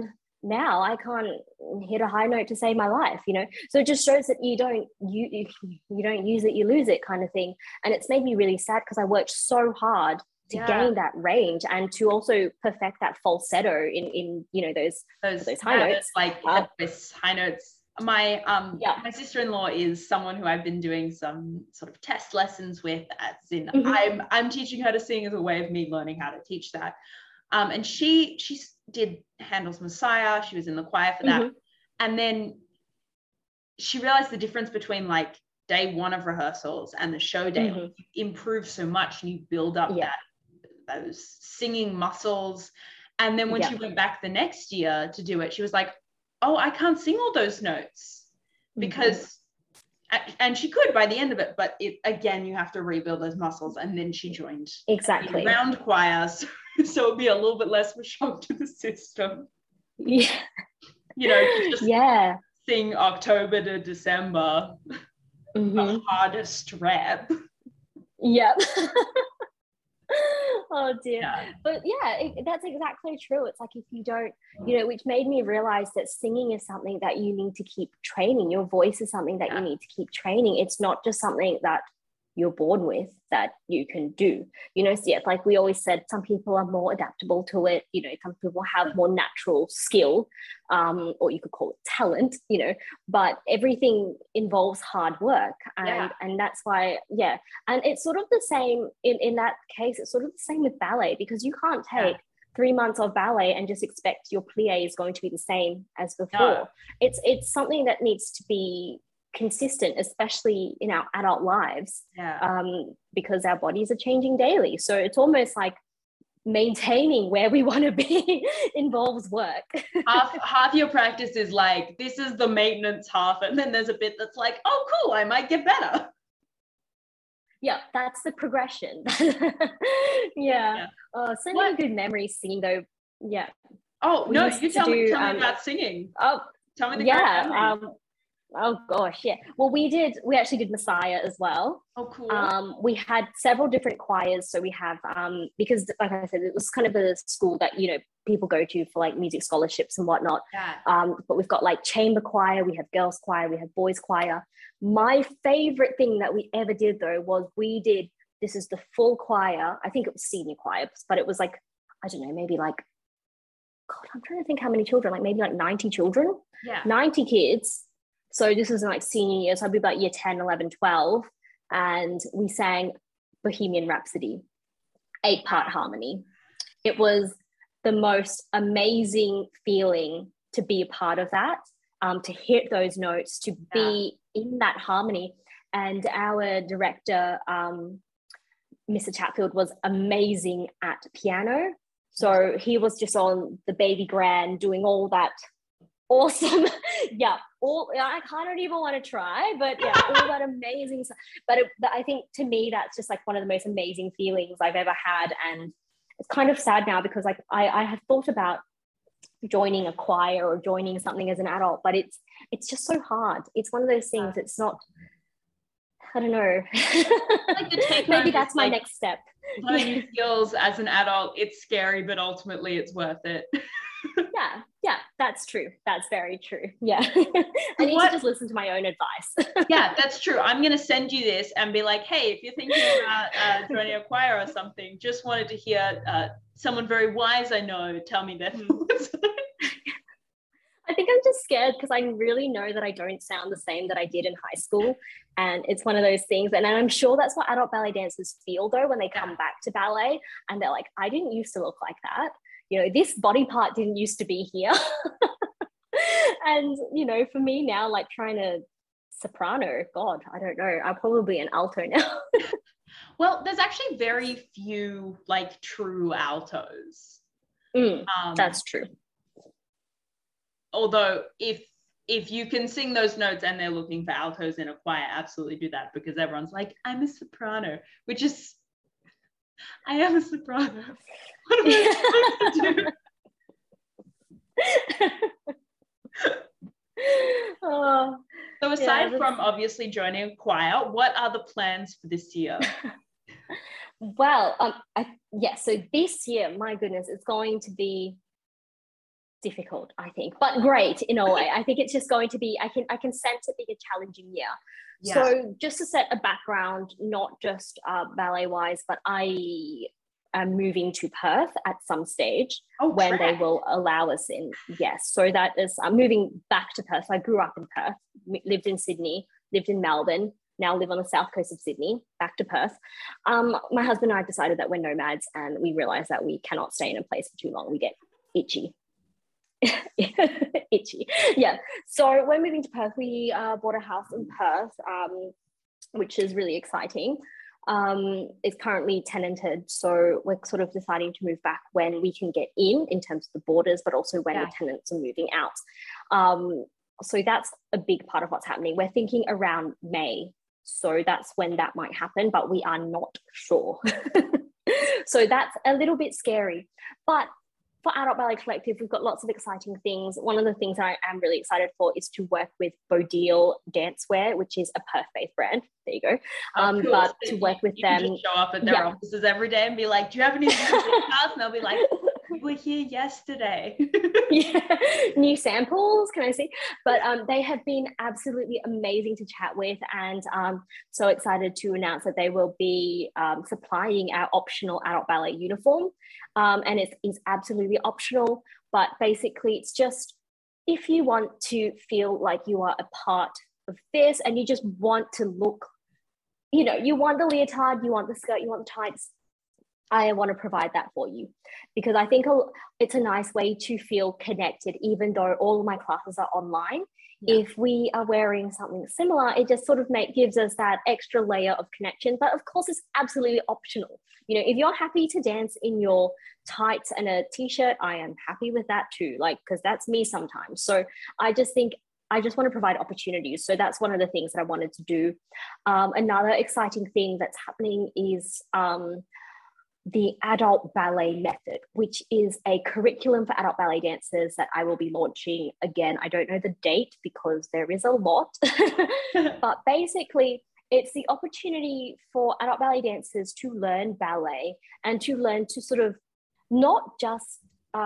now I can't hit a high note to save my life, you know. So it just shows that you don't use it, you lose it, kind of thing. And it's made me really sad because I worked so hard to gain that range and to also perfect that falsetto in you know those high notes, like high notes. My sister-in-law is someone who I've been doing some sort of test lessons with, as in I'm teaching her to sing as a way of me learning how to teach that. And she did Handel's Messiah. She was in the choir for that. And then she realized the difference between like day one of rehearsals and the show day. You improve so much and you build up those singing muscles. And then when she went back the next year to do it, she was like, oh, I can't sing all those notes because, and she could by the end of it, but again, you have to rebuild those muscles. And then she joined exactly round choirs. So it'd be a little bit less of a shock to the system. Yeah. You know, to just sing October to December, the hardest rep. Yeah. Oh dear. But that's exactly true. It's like if you don't, you know, which made me realize that singing is something that you need to keep training. Your voice is something that you need to keep training. It's not just something that you're born with that you can do, you know. So like we always said, some people are more adaptable to it, you know, some people have more natural skill, or you could call it talent, you know, but everything involves hard work. And that's why, and it's sort of the same in that case, it's sort of the same with ballet, because you can't take 3 months of ballet and just expect your plie is going to be the same as before. It's something that needs to be consistent, especially in our adult lives, because our bodies are changing daily. So it's almost like maintaining where we want to be involves work. half your practice is like, this is the maintenance half, and then there's a bit that's like, oh cool, I might get better. Yeah, that's the progression. Oh, so many good memories singing though. Oh no, you tell me about singing. Tell me the great memories. Oh gosh, well, we actually did Messiah as well. Oh cool. We had several different choirs. So we have because like I said, it was kind of a school that, you know, people go to for like music scholarships and whatnot. But we've got like chamber choir, we have girls choir, we have boys choir. My favorite thing that we ever did though was this is the full choir. I think it was senior choir, but it was like, I don't know, maybe like, God, I'm trying to think how many children, like maybe like 90 children, 90 kids. So this was in like senior year, so I'd be about year 10, 11, 12. And we sang Bohemian Rhapsody, 8-part harmony. It was the most amazing feeling to be a part of that, to hit those notes, to be in that harmony. And our director, Mr. Chatfield, was amazing at piano. So he was just on the baby grand doing all that awesome I can't even want to try, but all that amazing stuff. But I think to me that's just like one of the most amazing feelings I've ever had. And it's kind of sad now because like I have thought about joining a choir or joining something as an adult, but it's just so hard. It's one of those things. It's not, I don't know. Like maybe that's my next step. Learning new skills as an adult, it's scary, but ultimately it's worth it. Yeah, that's true. That's very true. Yeah. I need to just listen to my own advice. Yeah, that's true. I'm going to send you this and be like, hey, if you're thinking about joining a choir or something, just wanted to hear someone very wise I know tell me their thoughts. I think I'm just scared because I really know that I don't sound the same that I did in high school. And it's one of those things. And I'm sure that's what adult ballet dancers feel though, when they come back to ballet and they're like, I didn't used to look like that. You know, this body part didn't used to be here. And, you know, for me now, like trying to soprano, God, I don't know. I'm probably an alto now. Well, there's actually very few like true altos. That's true. Although if you can sing those notes and they're looking for altos in a choir, absolutely do that, because everyone's like, I'm a soprano, which is, I am a soprano. What am I supposed to do? So aside from obviously joining a choir, what are the plans for this year? Well, so this year, my goodness, it's going to be difficult, I think, but great in a way. I think it's just going to be, I can sense it being a challenging year. Yeah. So just to set a background, not just ballet wise, but I am moving to Perth at some stage when they will allow us in. Yes. So that is, I'm moving back to Perth. I grew up in Perth, lived in Sydney, lived in Melbourne, now live on the south coast of Sydney, back to Perth. My husband and I decided that we're nomads, and we realized that we cannot stay in a place for too long. We get itchy. Itchy. Yeah. So we're moving to Perth. We bought a house in Perth, which is really exciting. It's currently tenanted. So we're sort of deciding to move back when we can get in terms of the borders, but also when the tenants are moving out. So that's a big part of what's happening. We're thinking around May. So that's when that might happen, but we are not sure. So that's a little bit scary. But for Adult Ballet Collective, we've got lots of exciting things. One of the things I am really excited for is to work with Bodil Dancewear, which is a Perth-based brand. There you go. Cool. But to work with them. You can just show up at their offices every day and be like, do you have any house? And they'll be like, we were here yesterday. New samples, can I see? But they have been absolutely amazing to chat with, and so excited to announce that they will be supplying our optional adult ballet uniform, and it is absolutely optional, but basically it's just if you want to feel like you are a part of this and you just want to look, you want the leotard, you want the skirt, you want the tights, I want to provide that for you, because I think it's a nice way to feel connected, even though all of my classes are online. Yeah. If we are wearing something similar, it just sort of gives us that extra layer of connection. But of course, it's absolutely optional. If you're happy to dance in your tights and a t-shirt, I am happy with that too, because that's me sometimes. So I just want to provide opportunities. So that's one of the things that I wanted to do. Another exciting thing that's happening is the Adult Ballet Method, which is a curriculum for adult ballet dancers that I will be launching. Again, I don't know the date because there is a lot, but basically it's the opportunity for adult ballet dancers to learn ballet and to learn to sort of not just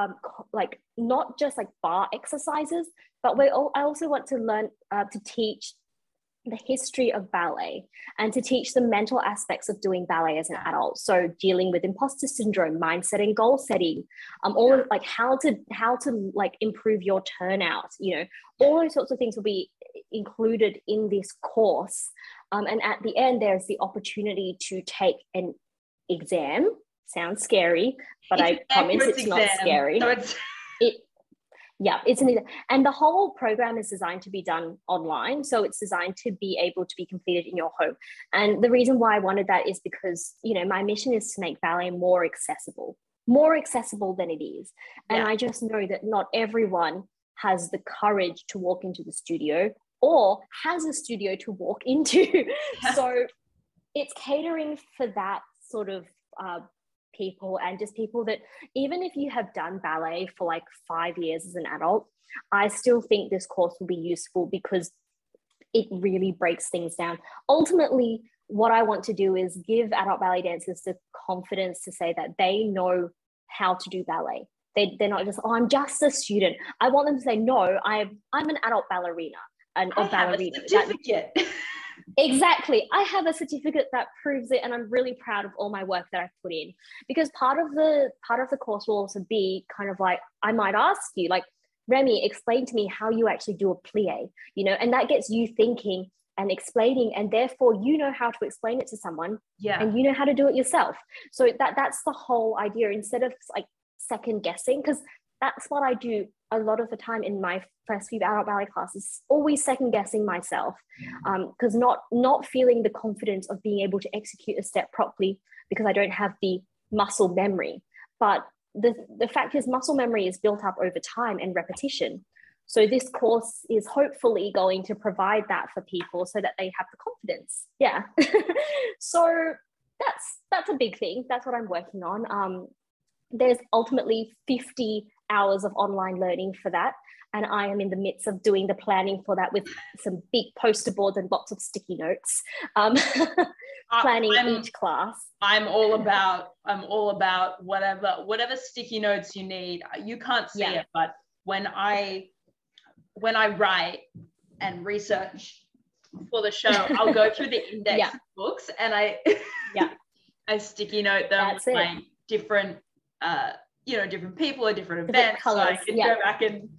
bar exercises, but I also want to learn to teach the history of ballet and to teach the mental aspects of doing ballet as an adult. So dealing with imposter syndrome, mindset and goal setting, all of how to improve your turnout, all those sorts of things will be included in this course. And at the end, there's the opportunity to take an exam. Sounds scary, but I promise it's not scary. So it's and the whole program is designed to be done online. So it's designed to be able to be completed in your home. And the reason why I wanted that is because, my mission is to make ballet more accessible than it is. And I just know that not everyone has the courage to walk into the studio or has a studio to walk into. So it's catering for that sort of people, and just people that even if you have done ballet for 5 years as an adult, I still think this course will be useful because it really breaks things down. Ultimately, what I want to do is give adult ballet dancers the confidence to say that they know how to do ballet. They're not just, I'm just a student. I want them to say, no, I'm an adult ballerina or ballerina. Have a certificate. Exactly. I have a certificate that proves it, and I'm really proud of all my work that I've put in, because part of the course will also be kind of I might ask you, Remy, explain to me how you actually do a plie, and that gets you thinking and explaining, and therefore how to explain it to someone, and how to do it yourself. So that's the whole idea, instead of second guessing, because that's what I do a lot of the time in my first few adult ballet classes, always second guessing myself, because not feeling the confidence of being able to execute a step properly because I don't have the muscle memory. But the fact is, muscle memory is built up over time and repetition. So this course is hopefully going to provide that for people so that they have the confidence. Yeah. So that's a big thing. That's what I'm working on. There's ultimately 50 hours of online learning for that. And I am in the midst of doing the planning for that with some big poster boards and lots of sticky notes, planning each class. I'm all about whatever sticky notes you need. You can't see it, but when I write and research for the show, I'll go through the index books and I sticky note them with my different different people or different events, colors. so I can go back and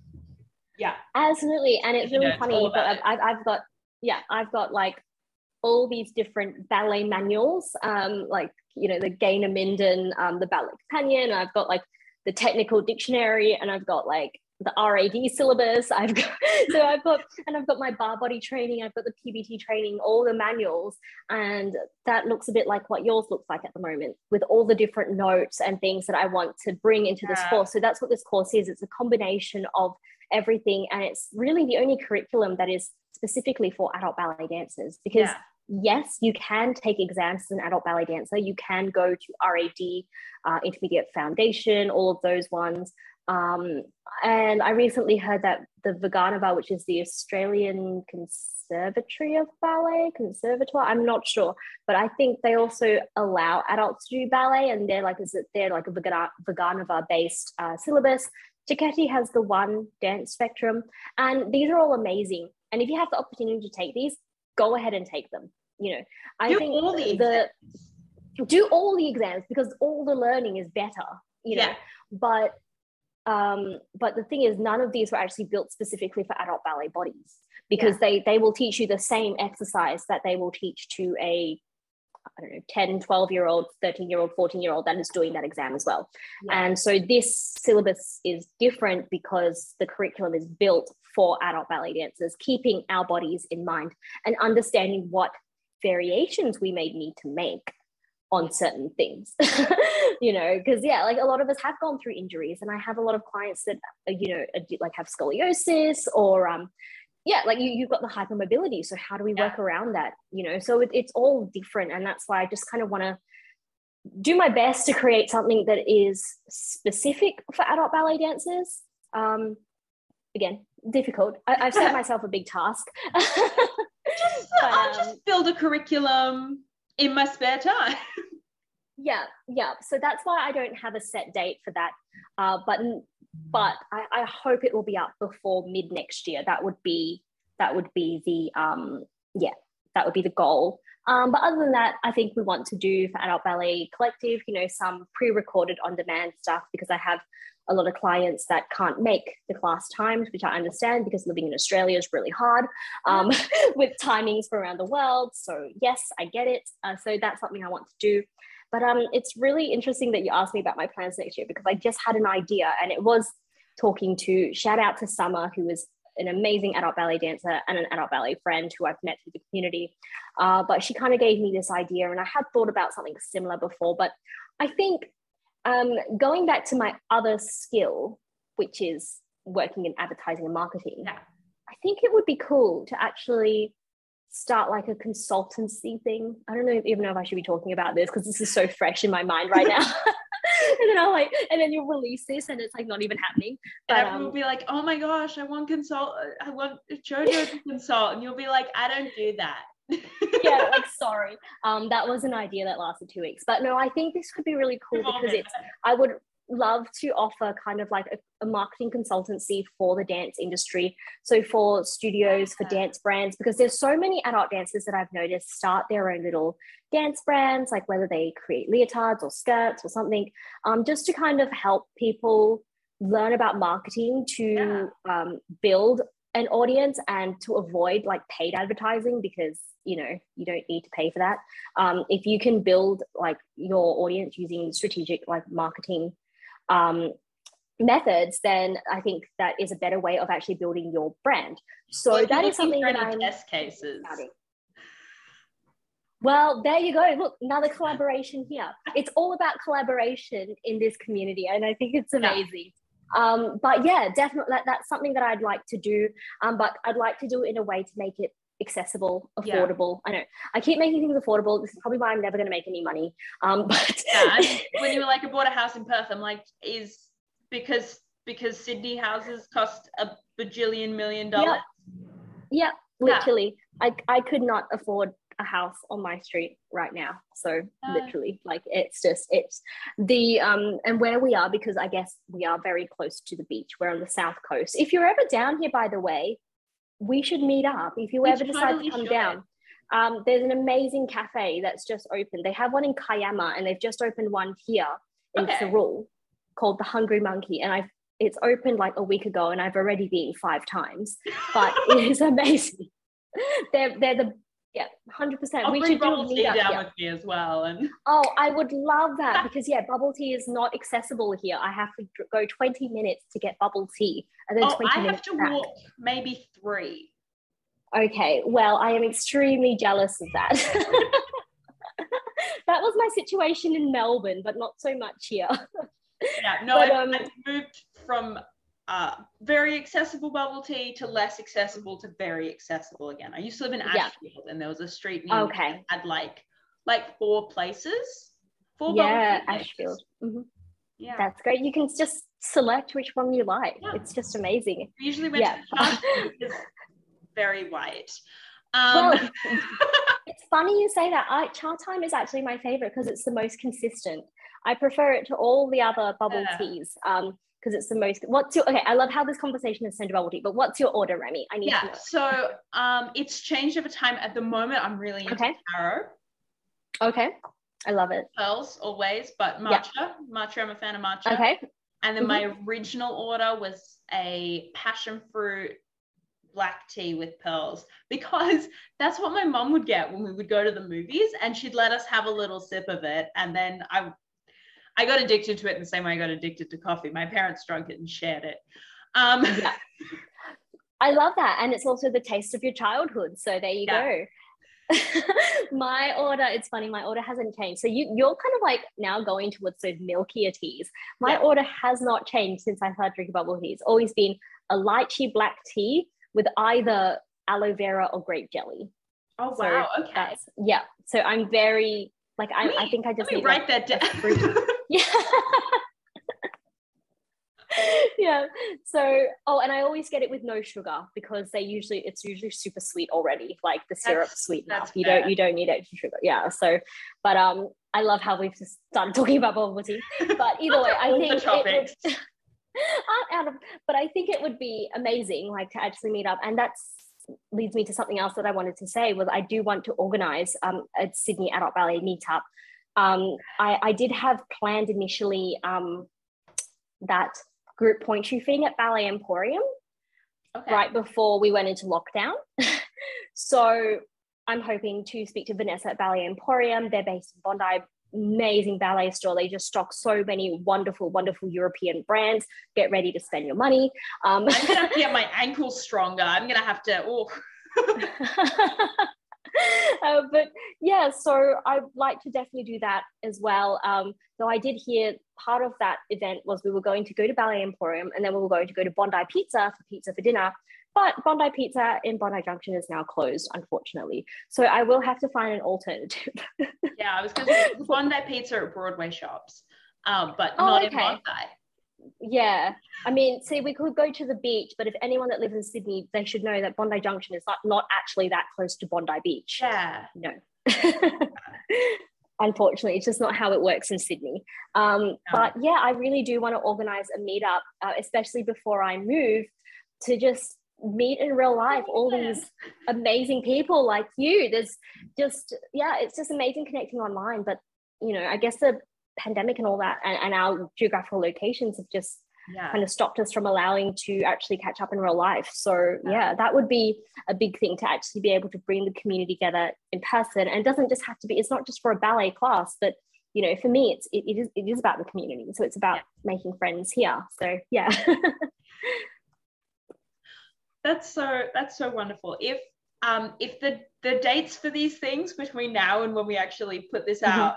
absolutely. And it's really funny, but I've got like all these different ballet manuals, like the Gaynor Minden, the Ballet Companion. I've got like the technical dictionary, and I've got like the RAD syllabus. I've got my bar body training. I've got the PBT training, all the manuals, and that looks a bit like what yours looks like at the moment, with all the different notes and things that I want to bring into this course. So that's what this course is. It's a combination of everything, and it's really the only curriculum that is specifically for adult ballet dancers, because yes, you can take exams as an adult ballet dancer. You can go to RAD, Intermediate Foundation, all of those ones. And I recently heard that the Vaganova, which is the Australian Conservatoire, I'm not sure, but I think they also allow adults to do ballet, and they're like a Vaganova based syllabus. Cecchetti has the One Dance Spectrum, and these are all amazing. And if you have the opportunity to take these, go ahead and take them. I think do all the exams, because all the learning is better, but the thing is, none of these were actually built specifically for adult ballet bodies, because they will teach you the same exercise that they will teach to a 10, 12-year-old, 13-year-old, 14-year-old that is doing that exam as well. And so this syllabus is different because the curriculum is built for adult ballet dancers, keeping our bodies in mind and understanding what variations we may need to make on certain things, because like a lot of us have gone through injuries, and I have a lot of clients that like have scoliosis or like you've got the hypermobility. So how do we work around that? So it's all different, and that's why I just kind of want to do my best to create something that is specific for adult ballet dancers. Again, difficult. I've set myself a big task. I'll just build a curriculum in my spare time. So that's why I don't have a set date for that, but I hope it will be up before mid next year. That would be the that would be the goal. But other than that, I think we want to do for Adult Ballet Collective, some pre-recorded on-demand stuff, because I have a lot of clients that can't make the class times, which I understand, because living in Australia is really hard with timings from around the world. So yes, I get it. So that's something I want to do. But it's really interesting that you asked me about my plans next year, because I just had an idea, and it was shout out to Summer, who is an amazing adult ballet dancer and an adult ballet friend who I've met through the community. But she kind of gave me this idea, and I had thought about something similar before, but I think going back to my other skill, which is working in advertising and marketing, I think it would be cool to actually start like a consultancy thing. I don't even know if I should be talking about this, because this is so fresh in my mind right now. And then you'll release this and it's like not even happening. But everyone will be like, oh my gosh, I want Jojo to consult, and you'll be like, I don't do that. Sorry. That was an idea that lasted 2 weeks, but no, I think this could be really cool, because I would love to offer kind of like a marketing consultancy for the dance industry. So for studios, for dance brands, because there's so many adult dancers that I've noticed start their own little dance brands, like whether they create leotards or skirts or something, just to kind of help people learn about marketing to build an audience and to avoid like paid advertising, because you don't need to pay for that. If you can build like your audience using strategic like marketing methods, then I think that is a better way of actually building your brand. So that is something that I'm test cases. Well, there you go. Look, another collaboration here. It's all about collaboration in this community, and I think it's amazing. But yeah, definitely that's something that I'd like to do. But I'd like to do it in a way to make it accessible, affordable. I know I keep making things affordable. This is probably why I'm never going to make any money. But when you were like, I bought a house in Perth, I'm like, is because Sydney houses cost $1 bajillion million. Yeah, literally. I could not afford a house on my street right now. So literally, like it's the and where we are, because I guess we are very close to the beach. We're on the south coast. If you're ever down here, by the way, we should meet up. If you ever decide to come down, there's an amazing cafe that's just opened. They have one in Kiama, and they've just opened one here in Thirroul called the Hungry Monkey, and it's opened like a week ago, and I've already been 5 times, but it is amazing. They're the 100%. We should do a meetup down with me as well. And I would love that, because bubble tea is not accessible here. I have to go 20 minutes to get bubble tea, and then 20 minutes I have to back. walk maybe 3. Okay, well, I am extremely jealous of that. That was my situation in Melbourne, but not so much here. I've moved from very accessible bubble tea to less accessible to very accessible again. I used to live in Ashfield, and there was a street near me that had like 4 places. 4 bubble tea Ashfield. Mm-hmm. Yeah, that's great. You can just select which one you like. It's just amazing. We usually went to the is very white. Well, it's funny you say that. Cha Time is actually my favorite because it's the most consistent. I prefer it to all the other bubble teas because it's the most. I love how this conversation is centered bubble tea, but what's your order, Remy? I need to know. So it's changed over time. At the moment, I'm really into taro. Okay, I love it. Pearls always, but matcha. Matcha, I'm a fan of matcha. Okay. And then my original order was a passion fruit black tea with pearls, because that's what my mom would get when we would go to the movies, and she'd let us have a little sip of it, and then I got addicted to it in the same way I got addicted to coffee. My parents drank it and shared it. I love that, and it's also the taste of your childhood, so there you go. My order, it's funny, my order hasn't changed. So you're kind of like now going towards those milkier teas. My order has not changed since I started drinking bubble tea. It's always been a lychee black tea with either aloe vera or grape jelly. Oh, wow. Okay. So I'm very, like, I think I just need to write that down. So, and I always get it with no sugar, because it's usually super sweet already, like the syrup sweet enough. You don't need extra sugar. Yeah. So, but I love how we've just started talking about bubble tea. But either way, I think but I think it would be amazing, like, to actually meet up. And that's leads me to something else that I wanted to say, was I do want to organize a Sydney Adult Ballet meetup. I did have planned initially that group poetry thing at Ballet Emporium right before we went into lockdown. So I'm hoping to speak to Vanessa at Ballet Emporium. They're based in Bondi. Amazing ballet store. They just stock so many wonderful European brands. Get ready to spend your money. I'm gonna have to get my ankles stronger. I'm gonna have to but so I'd like to definitely do that as well. Though I did hear part of that event was we were going to go to Ballet Emporium, and then we were going to go to Bondi Pizza for dinner. But Bondi Pizza in Bondi Junction is now closed, unfortunately. So I will have to find an alternative. I was going to say Bondi Pizza at Broadway shops, but not in Bondi. Yeah. I mean, see, we could go to the beach, but if anyone that lives in Sydney, they should know that Bondi Junction is not actually that close to Bondi Beach. Yeah. No. Unfortunately, it's just not how it works in Sydney. But I really do want to organize a meetup, especially before I move, to just meet in real life all these amazing people like you. There's just it's just amazing connecting online, but I guess the pandemic and all that and our geographical locations have just kind of stopped us from allowing to actually catch up in real life. So that would be a big thing, to actually be able to bring the community together in person. And it doesn't just have to be, it's not just for a ballet class, but for me it is about the community. So it's about making friends here. So That's so wonderful. If the dates for these things between now and when we actually put this out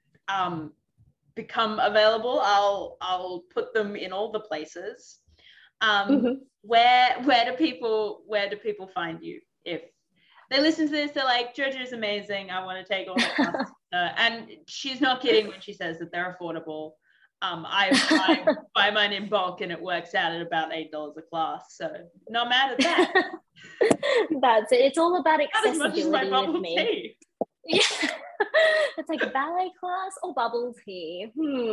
become available, I'll put them in all the places. Where do people find you? If they listen to this, they're like, JoJo's amazing, I want to take all the classes. And she's not kidding when she says that they're affordable. I buy mine in bulk, and it works out at about $8 a class. So not mad at that. That's it. It's all about accessibility. Not as much as my bubble with me. tea. Yeah. It's like ballet class or bubble tea.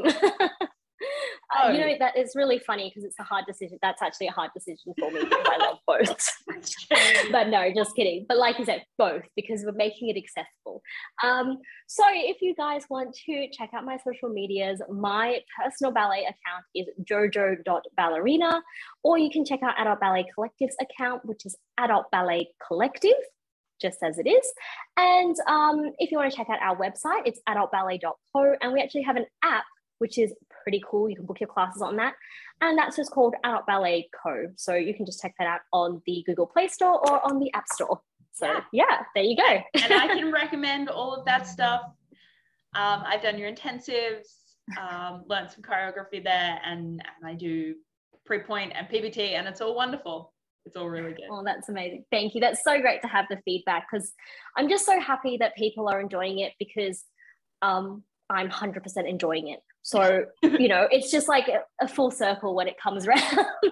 Oh. You know, that is really funny because it's a hard decision. That's actually a hard decision for me because I love both. But no, just kidding. But like you said, both, because we're making it accessible. So if you guys want to check out my social medias, my personal ballet account is jojo.ballerina, or you can check out Adult Ballet Collective's account, which is Adult Ballet Collective, just as it is. And if you want to check out our website, it's adultballet.co, and we actually have an app which is pretty cool. You can book your classes on that. And that's just called Adult Ballet Co. So you can just check that out on the Google Play Store or on the App Store. So yeah, there you go. And I can recommend all of that stuff. I've done your intensives, learned some choreography there, and I do pre-point and PBT, and it's all wonderful. It's all really good. Oh, that's amazing. Thank you. That's so great to have the feedback, because I'm just so happy that people are enjoying it, because I'm 100% enjoying it. So, you know, it's just like a full circle when it comes around.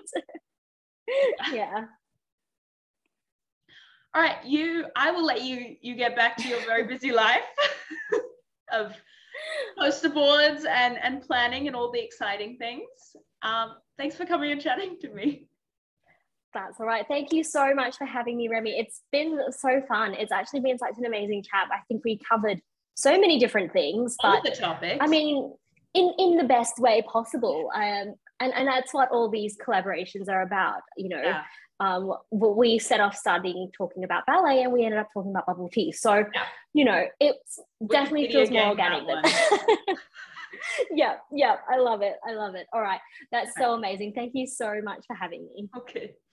Yeah. All right, I will let you get back to your very busy life of poster boards and planning and all the exciting things. Thanks for coming and chatting to me. That's all right. Thank you so much for having me, Remy. It's been so fun. It's actually been such an amazing chat. I think we covered so many different things, all but the topics. I mean, in the best way possible. And that's what all these collaborations are about, you know. Yeah. We set off talking about ballet, and we ended up talking about bubble tea. So, you know, it definitely feels more organic. Yeah, I love it. All right. That's so amazing. Thank you so much for having me. Okay.